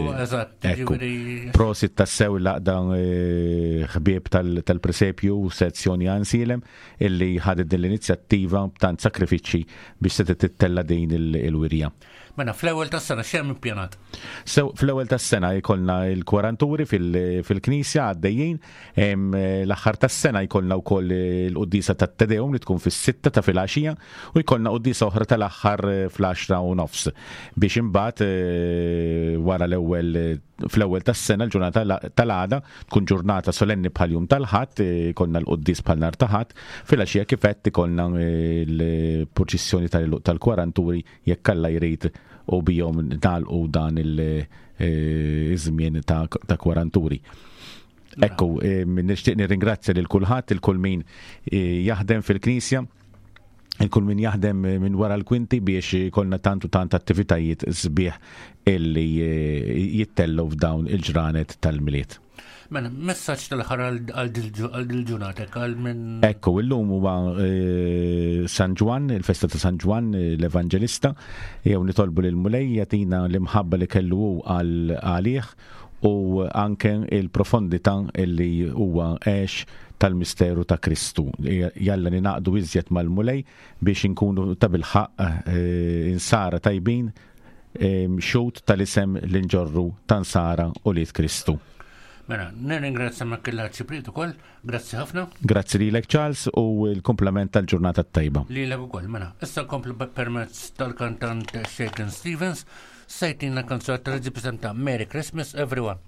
Prosit tassew laqda ħbieb tal-Presepju u sezzjoni Ansilem illi ħadet din l-inizjattiva b'tant sakrifiċċji biex se tittella din il-wirja. Mela, fl-ewwel tas-sena x'hemm ippjanat? So, fl-ewwel tas-sena jkollna l-kwaranturi fil-Knisja għaddejjin, l-aħħar tas-sena jkollna wkoll il-quddisa tat-Tedeum li tkun fis-sitta ta' filgħaxija u jkollna quddisa oħra tal-aħħar fl-għaxra u nofs biex imbagħad wara l-ewwel fl-ewwel tas-sena l-ġurnata tal-għada tkun ġurnata solenni bħal jum tal-ħadd, ikollna l-quddis bħal nhar ta' ħadd, fil-għaxija kif qed ikollna l-proċessjoni tal-kwaranturi jekk Alla jrid u bijom nagħlqu dan il-żmien ta' kwaranturi. Ekku, nixtieq nirringrazzja lil kulħadd, il-kull min jaħdem fil-Knisja, il-kull min jaħdem minn wara l-kwinti biex jkollna tantu tant attivitajiet sbieħ illi jittellu f'dawn il-ġranet tal-miliet. Mela, messaġġ tal-ħar għal dil-ġurnata għal minn. Ekku, illum huwa San Ġwan, il-festa ta' San Ġwan l-Evanġelista, jew nitolbu lil Mulej jagħtina l-imħabba li kellu għalih u anke il-profondità illi huwa għex tal-misteru ta' Kristu. Jalla ninaqdu iżjed mal-Mulej biex inkunu ta' bil-ħaq insara tajbin xut tal-isem l-inġorru ta' nsara u liet Kristu. Mela, nirringrazzja mak il-Arċipriet ukoll, grazzi ħafna. Grazzi lilek Charles u l-komplement tal-ġurnata tajba. Lilek ukoll, mela. Issa nkomplu permezz tal-kantant Shakin Stevens, sejtina kanzuna tar-reġipisenta Merry Christmas Everyone.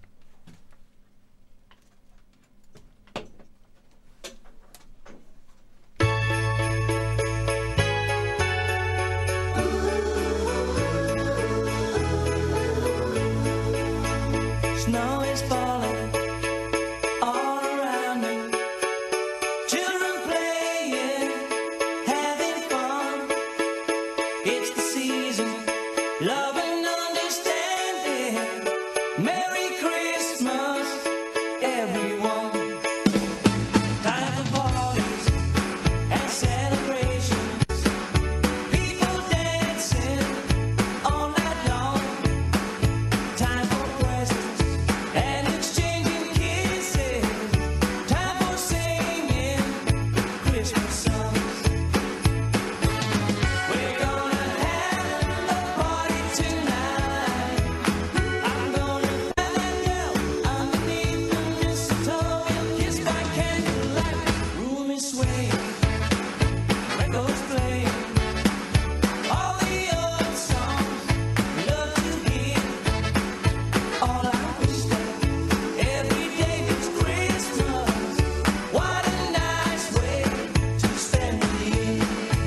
It's the season, love and understanding. Merry Christmas, everyone. Time for parties and celebrations. People dancing all night long. Time for presents and exchanging kisses. Time for singing Christmas songs. We're gonna have a party tonight. I'm gonna find that girl underneath the mistletoe and kiss by candlelight. Room is swaying, records playing, all the old songs we love to hear. All I wish that every day is Christmas. What a nice way to spend the year.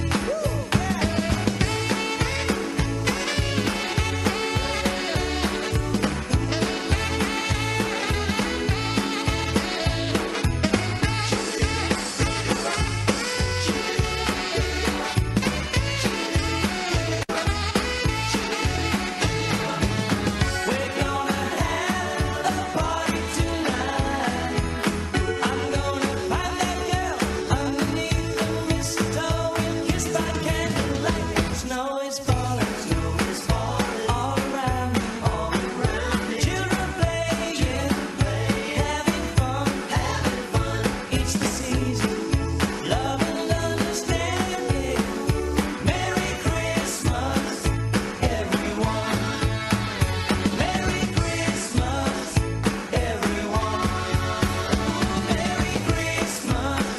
We're gonna have a party tonight. I'm gonna find that girl underneath the mistletoe and kiss by candlelight. Snow is falling, snow is falling all around me, all around me. Children playing, having fun, having fun. It's the season, love and understanding. Merry Christmas, everyone. Merry Christmas, everyone. Merry Christmas,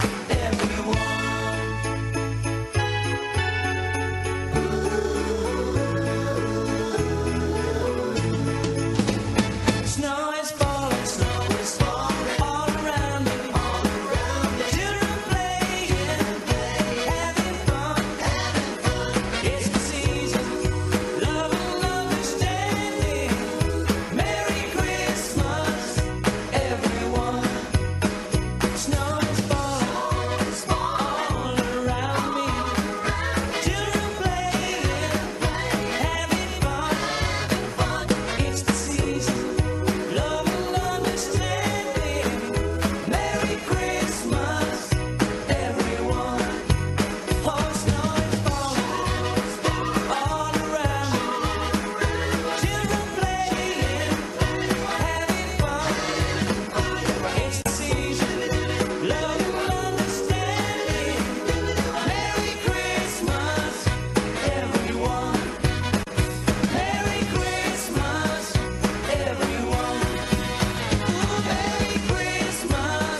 everyone. Snow is falling, snow is falling all around me, all around me. Children playing, having fun, having fun. It's the season, love and understanding. Merry Christmas, everyone. Snow is falling, all around me. Children playing, having fun. It's the season, love and understanding. Merry Christmas, everyone. Oh, snow is falling all around me. Children playing, having fun. It's the season, love and understanding. Merry Christmas, everyone. Merry Christmas, everyone. Merry Christmas,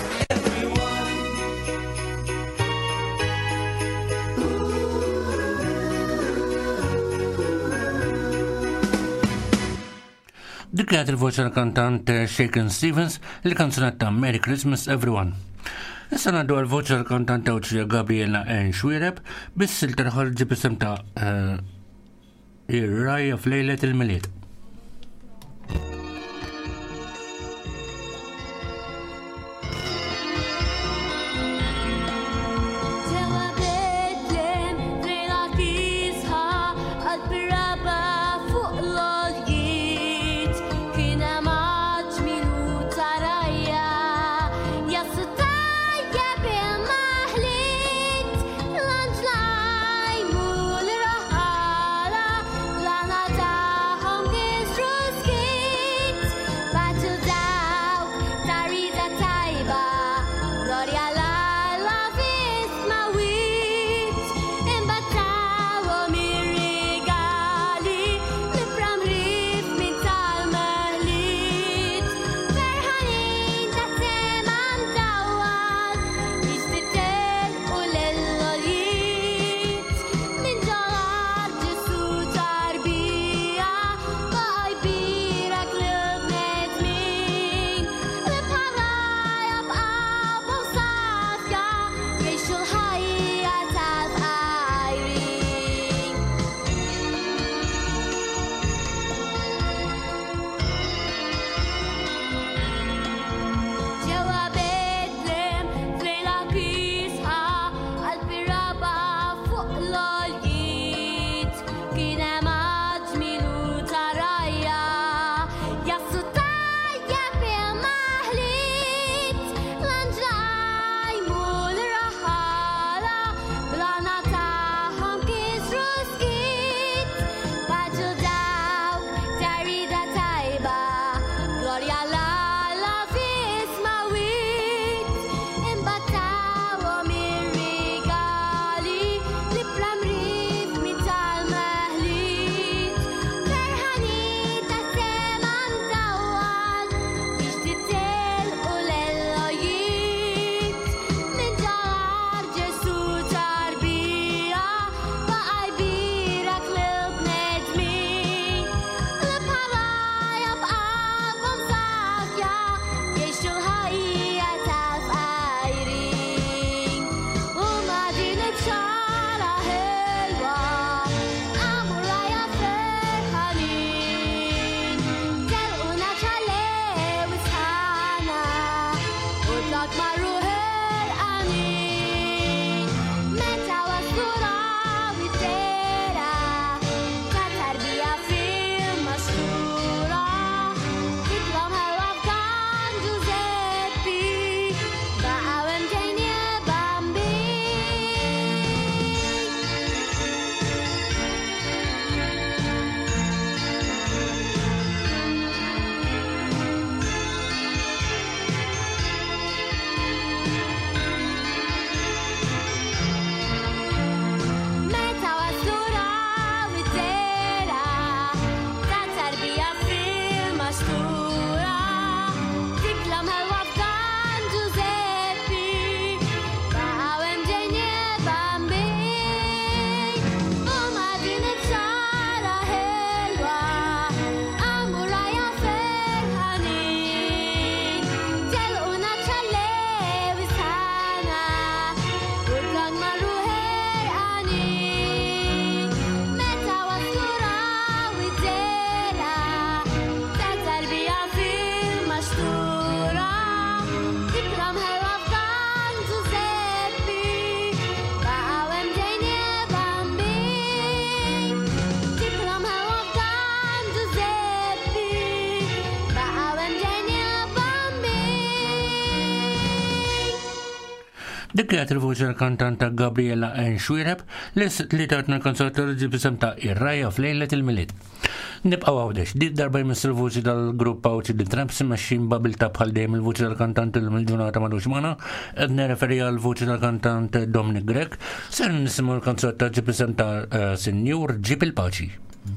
Dik kienet il-voċi tal-kantant Shakin' Stevens li kanzunetta Merry Christmas Everyone. Issa ngħaddu għal-voċi tal-kantant Ewċija Gabriela N. Xwiereb bis-silta ħolġi bisem ta' Ir-Rajja f'Lejlet il-Milied. Ġewwa Betlem lejla tisħa għall-birraba fuq l-għoljiet kien hemm għaġ minuta rajja jassu tajjeb il-maħliet l-anġla jmu l-raħala l-għana tagħhom Dik kienet il-vuċi tal-kantanta Gabriella N. Xwireb li tatna l-konsert ġibisem ta' Ir-Rajja f'lejlet il-Milied. Nibqgħu għawdex, di darba jmiss il-vuċi tal-grupp Pawċi di Tramps imexxin babilta bħal dejjem il-vuċi tal-kantant il-ġurnata madux magħna, qed nirreferi għall-vuċi tal-kantant Dominic Grek, ser nisimgħu l-konsert ta' ġibisem ta' Sinjur ġib il-Paċi.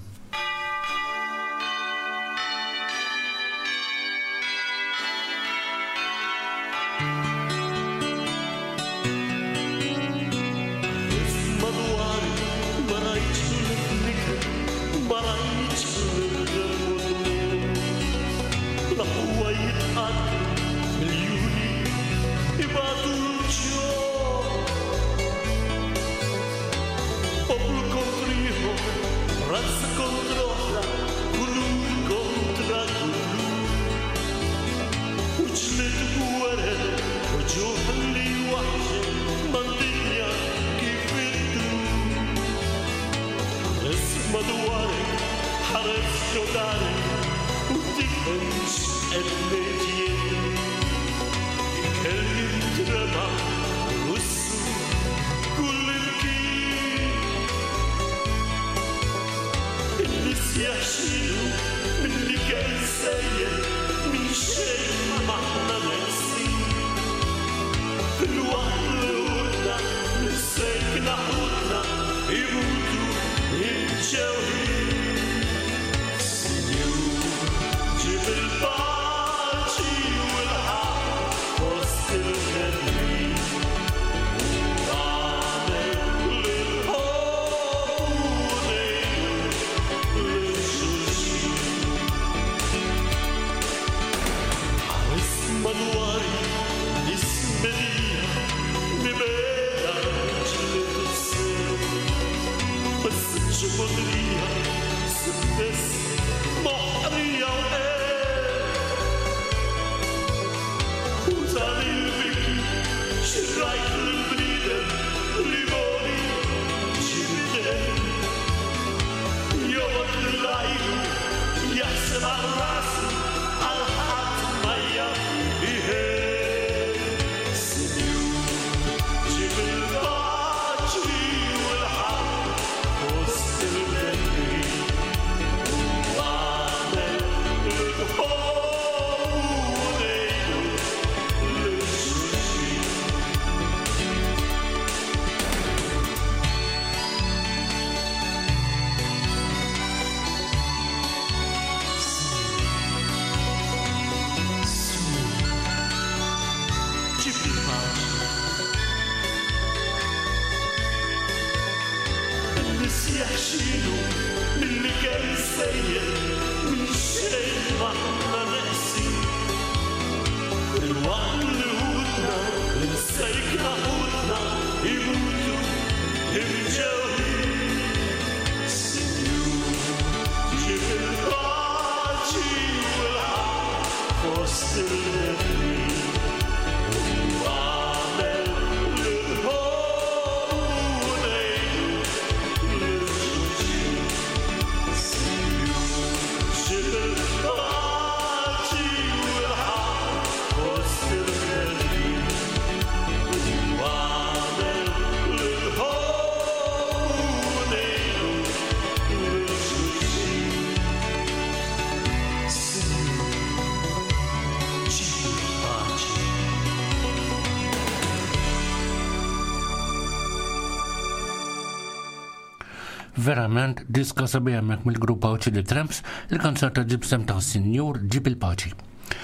Verament, diska sabi għemmek mill-grupp Pawċi di Tramps, il-konsert ta' ġibsem ta' Sinjur ġib il-Paċi.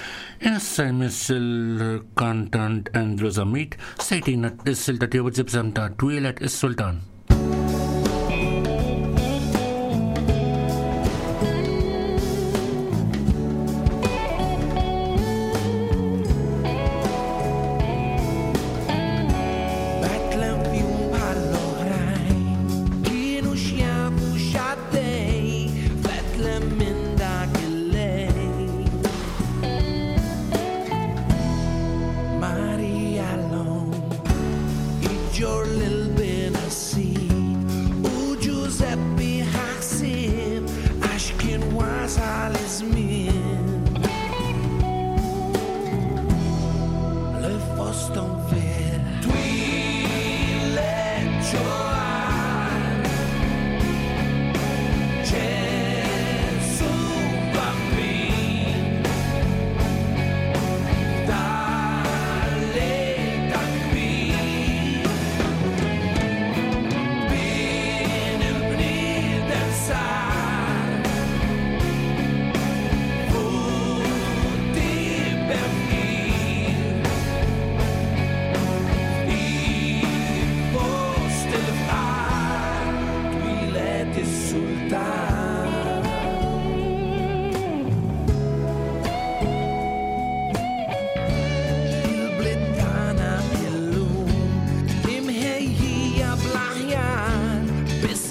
Issa jmiss il-kantant Andrew Zamit, sejtina is-silta tiegħu ġibsem ta' Twilet is-Sultan. Your little bit of seed. O Giuseppe Haxib, acho que não há sales Le foston ver.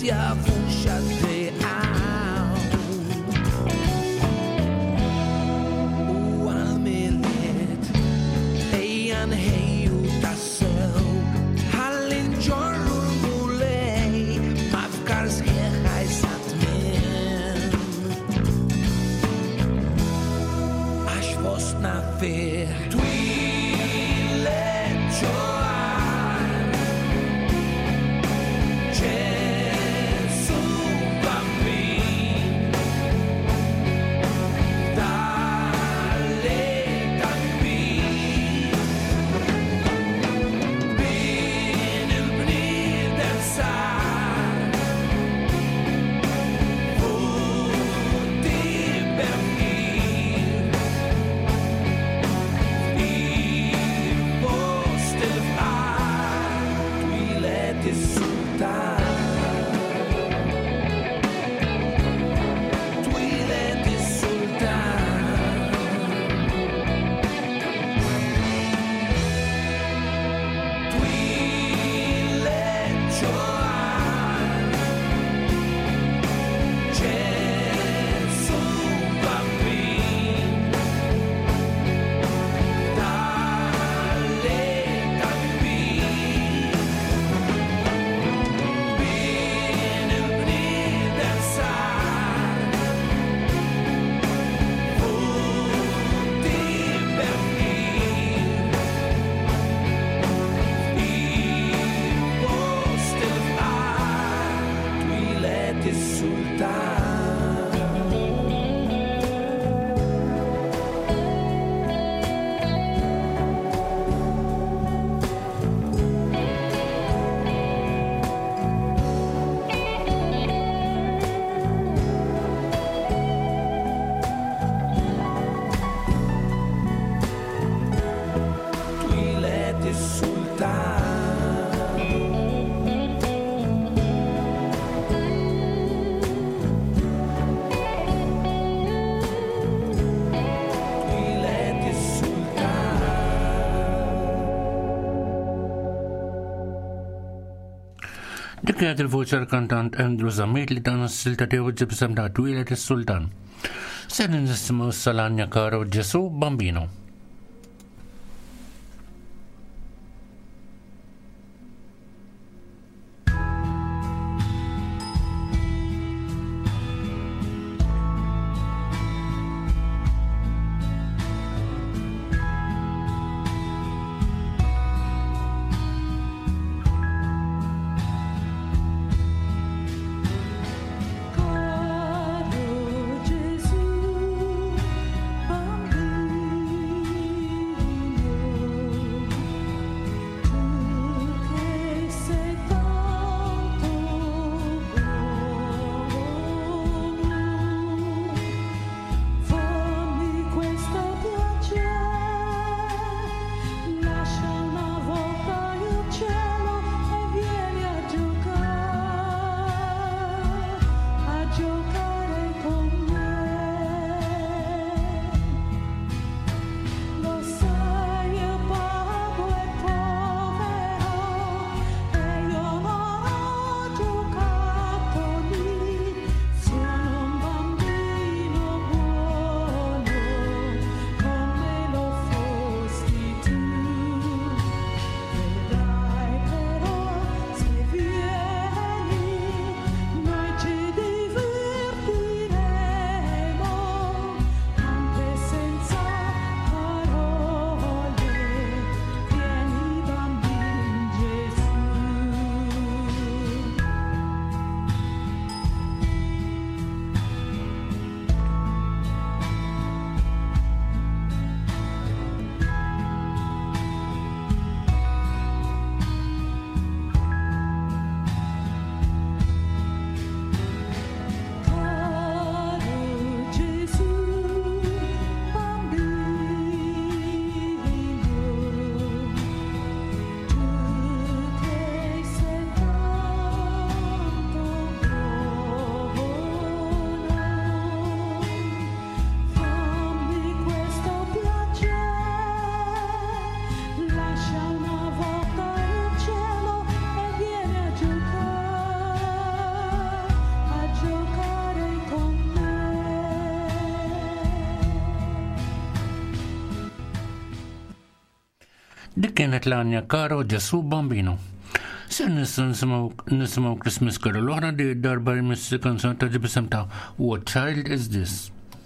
Dik kienet il-voċer kantant Andrew Zamit li dan s-silta tiegħu ġibsem ta' Twilet is-Sultan. Se nisimgħu s-Salanja Karo Ġesu Bambino. Caro Gesù, bambino. Dik kienet l-għanja Karo Ġesu Bambino. Sen nisimaw Christmas Carol l-oħra di darba jmissi kanzun ta' ġibisem ta' What Child Is This?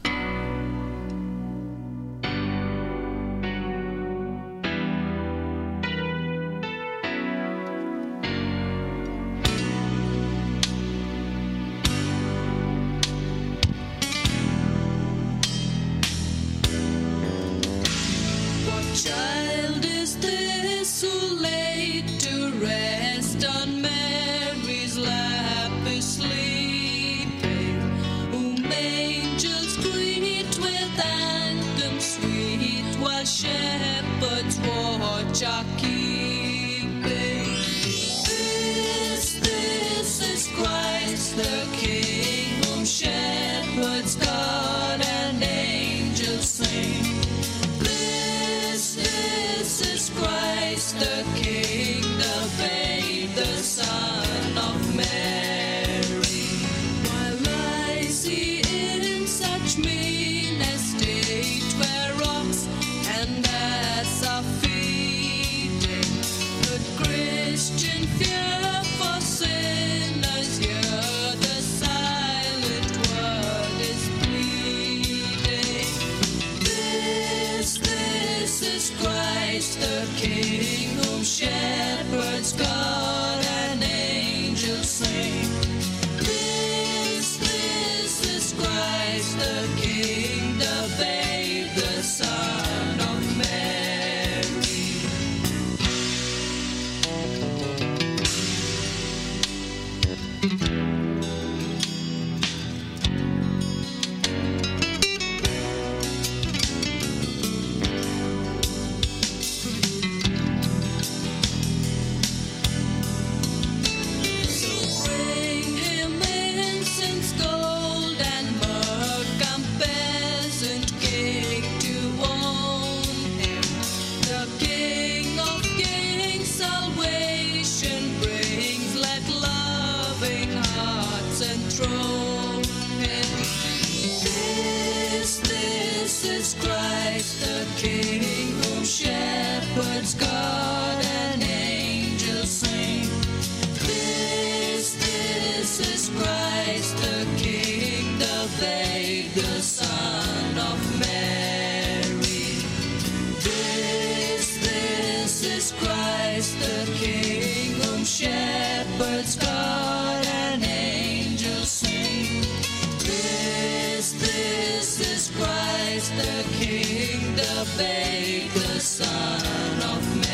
Child is this who laid to rest on Mary's lap is sleeping, whom angels greet with anthem sweet, while shepherds watch are keeping. This, this is Christ the King, whom shepherds guard and angels sing. This, this is Christ the King, the babe, the Son of Mary. While I see in such mean estate where rocks and ass are feeding, good Christian fear for sinners hear the silent word is pleading. This, this is Christ the King, whom shepherds guard and angels sing. This, this is Christ the King, the babe, the Son of Mary. So bring him incense, gold and myrrh, come peasant king to own him. The King of Kings salvation brings, let loving hearts enthrone him. This, this is Christ the King, whom shepherds guard and angels sing. This, this is Christ the King, the babe, the Son of Mary. This, this is Christ the King, whom shepherds guard and angels sing. This, this is Christ the King, the babe, the Son of Mary.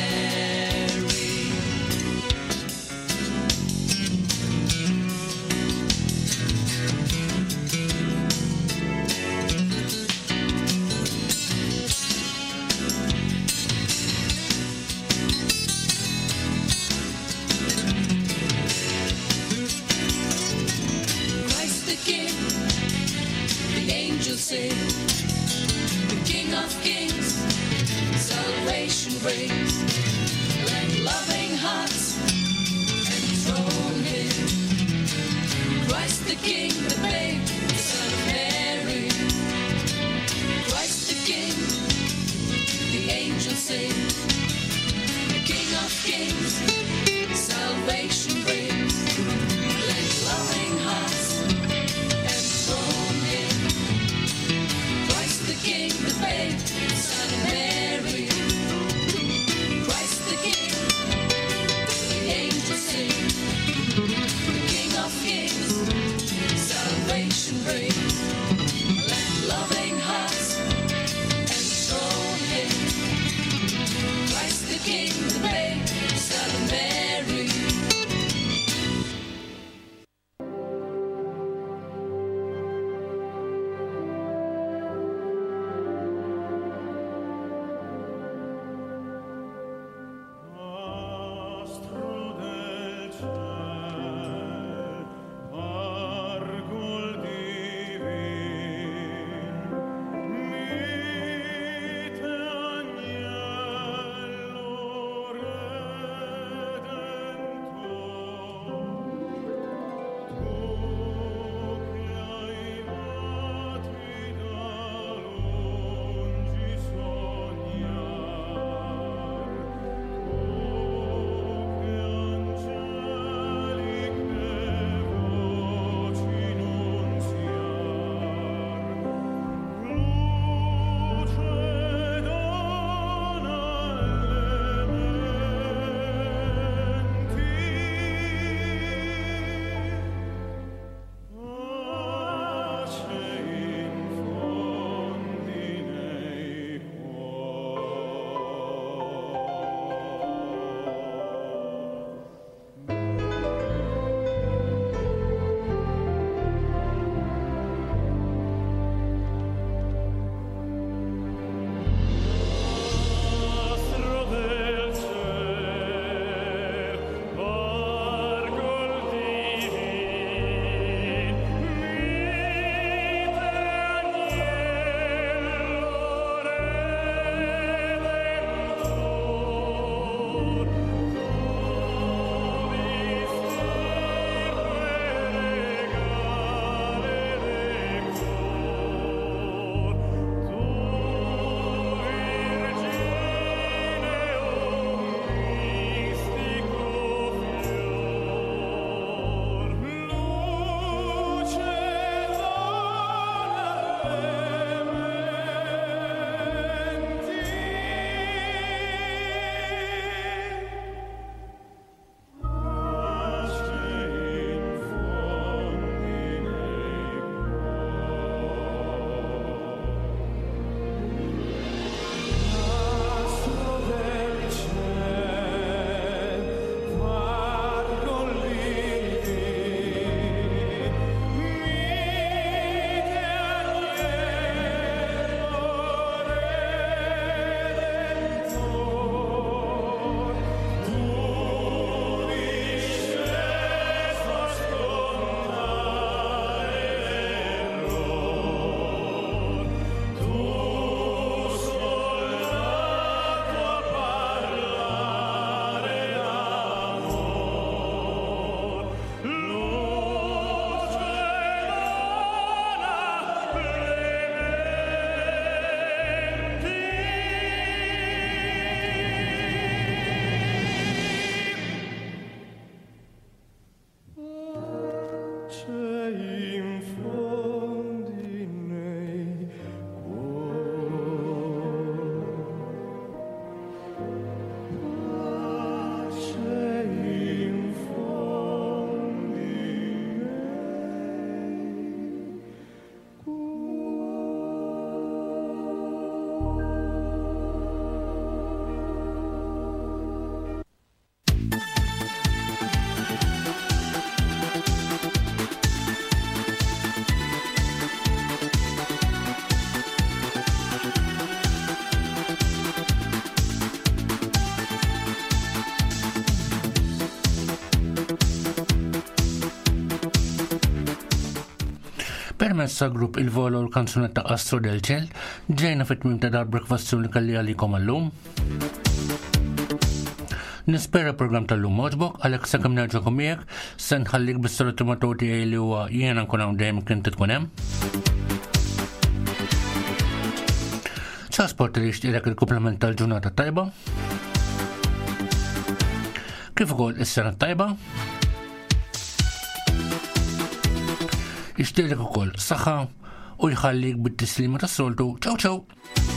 Christ the King, the angels sing, the King of Kings, salvation brings, let loving hearts enthrone him. Christ the King, the babe, the Son of Mary. Christ the King, the angels sing, the King of Kings, salvation brings, let loving hearts enthrone him. Christ the King, the babe, the Son of Mary. Christ the King, the angels sing, the King of Kings, salvation Permessa grupp il-Volo l-kanzunetta Astro del Ciel ġejna fit-tmim ta' dar breakfast li kalli għalikom għallum. Nispera program tal-lum moġbok, għalek sakem nerġakom miegħek, se nħallik bis-soliti matoti għaj li huwa jiena nkun hawn dejjem kien tkun hemm. Ċasport li jixtieqlek il-kumplament tal-ġurnata tajba. Kif ukoll is-sena tajba. Jixtieqlek ukoll saħħa u jħallik bit-tislima tas-soltu. Ċaw ċaw!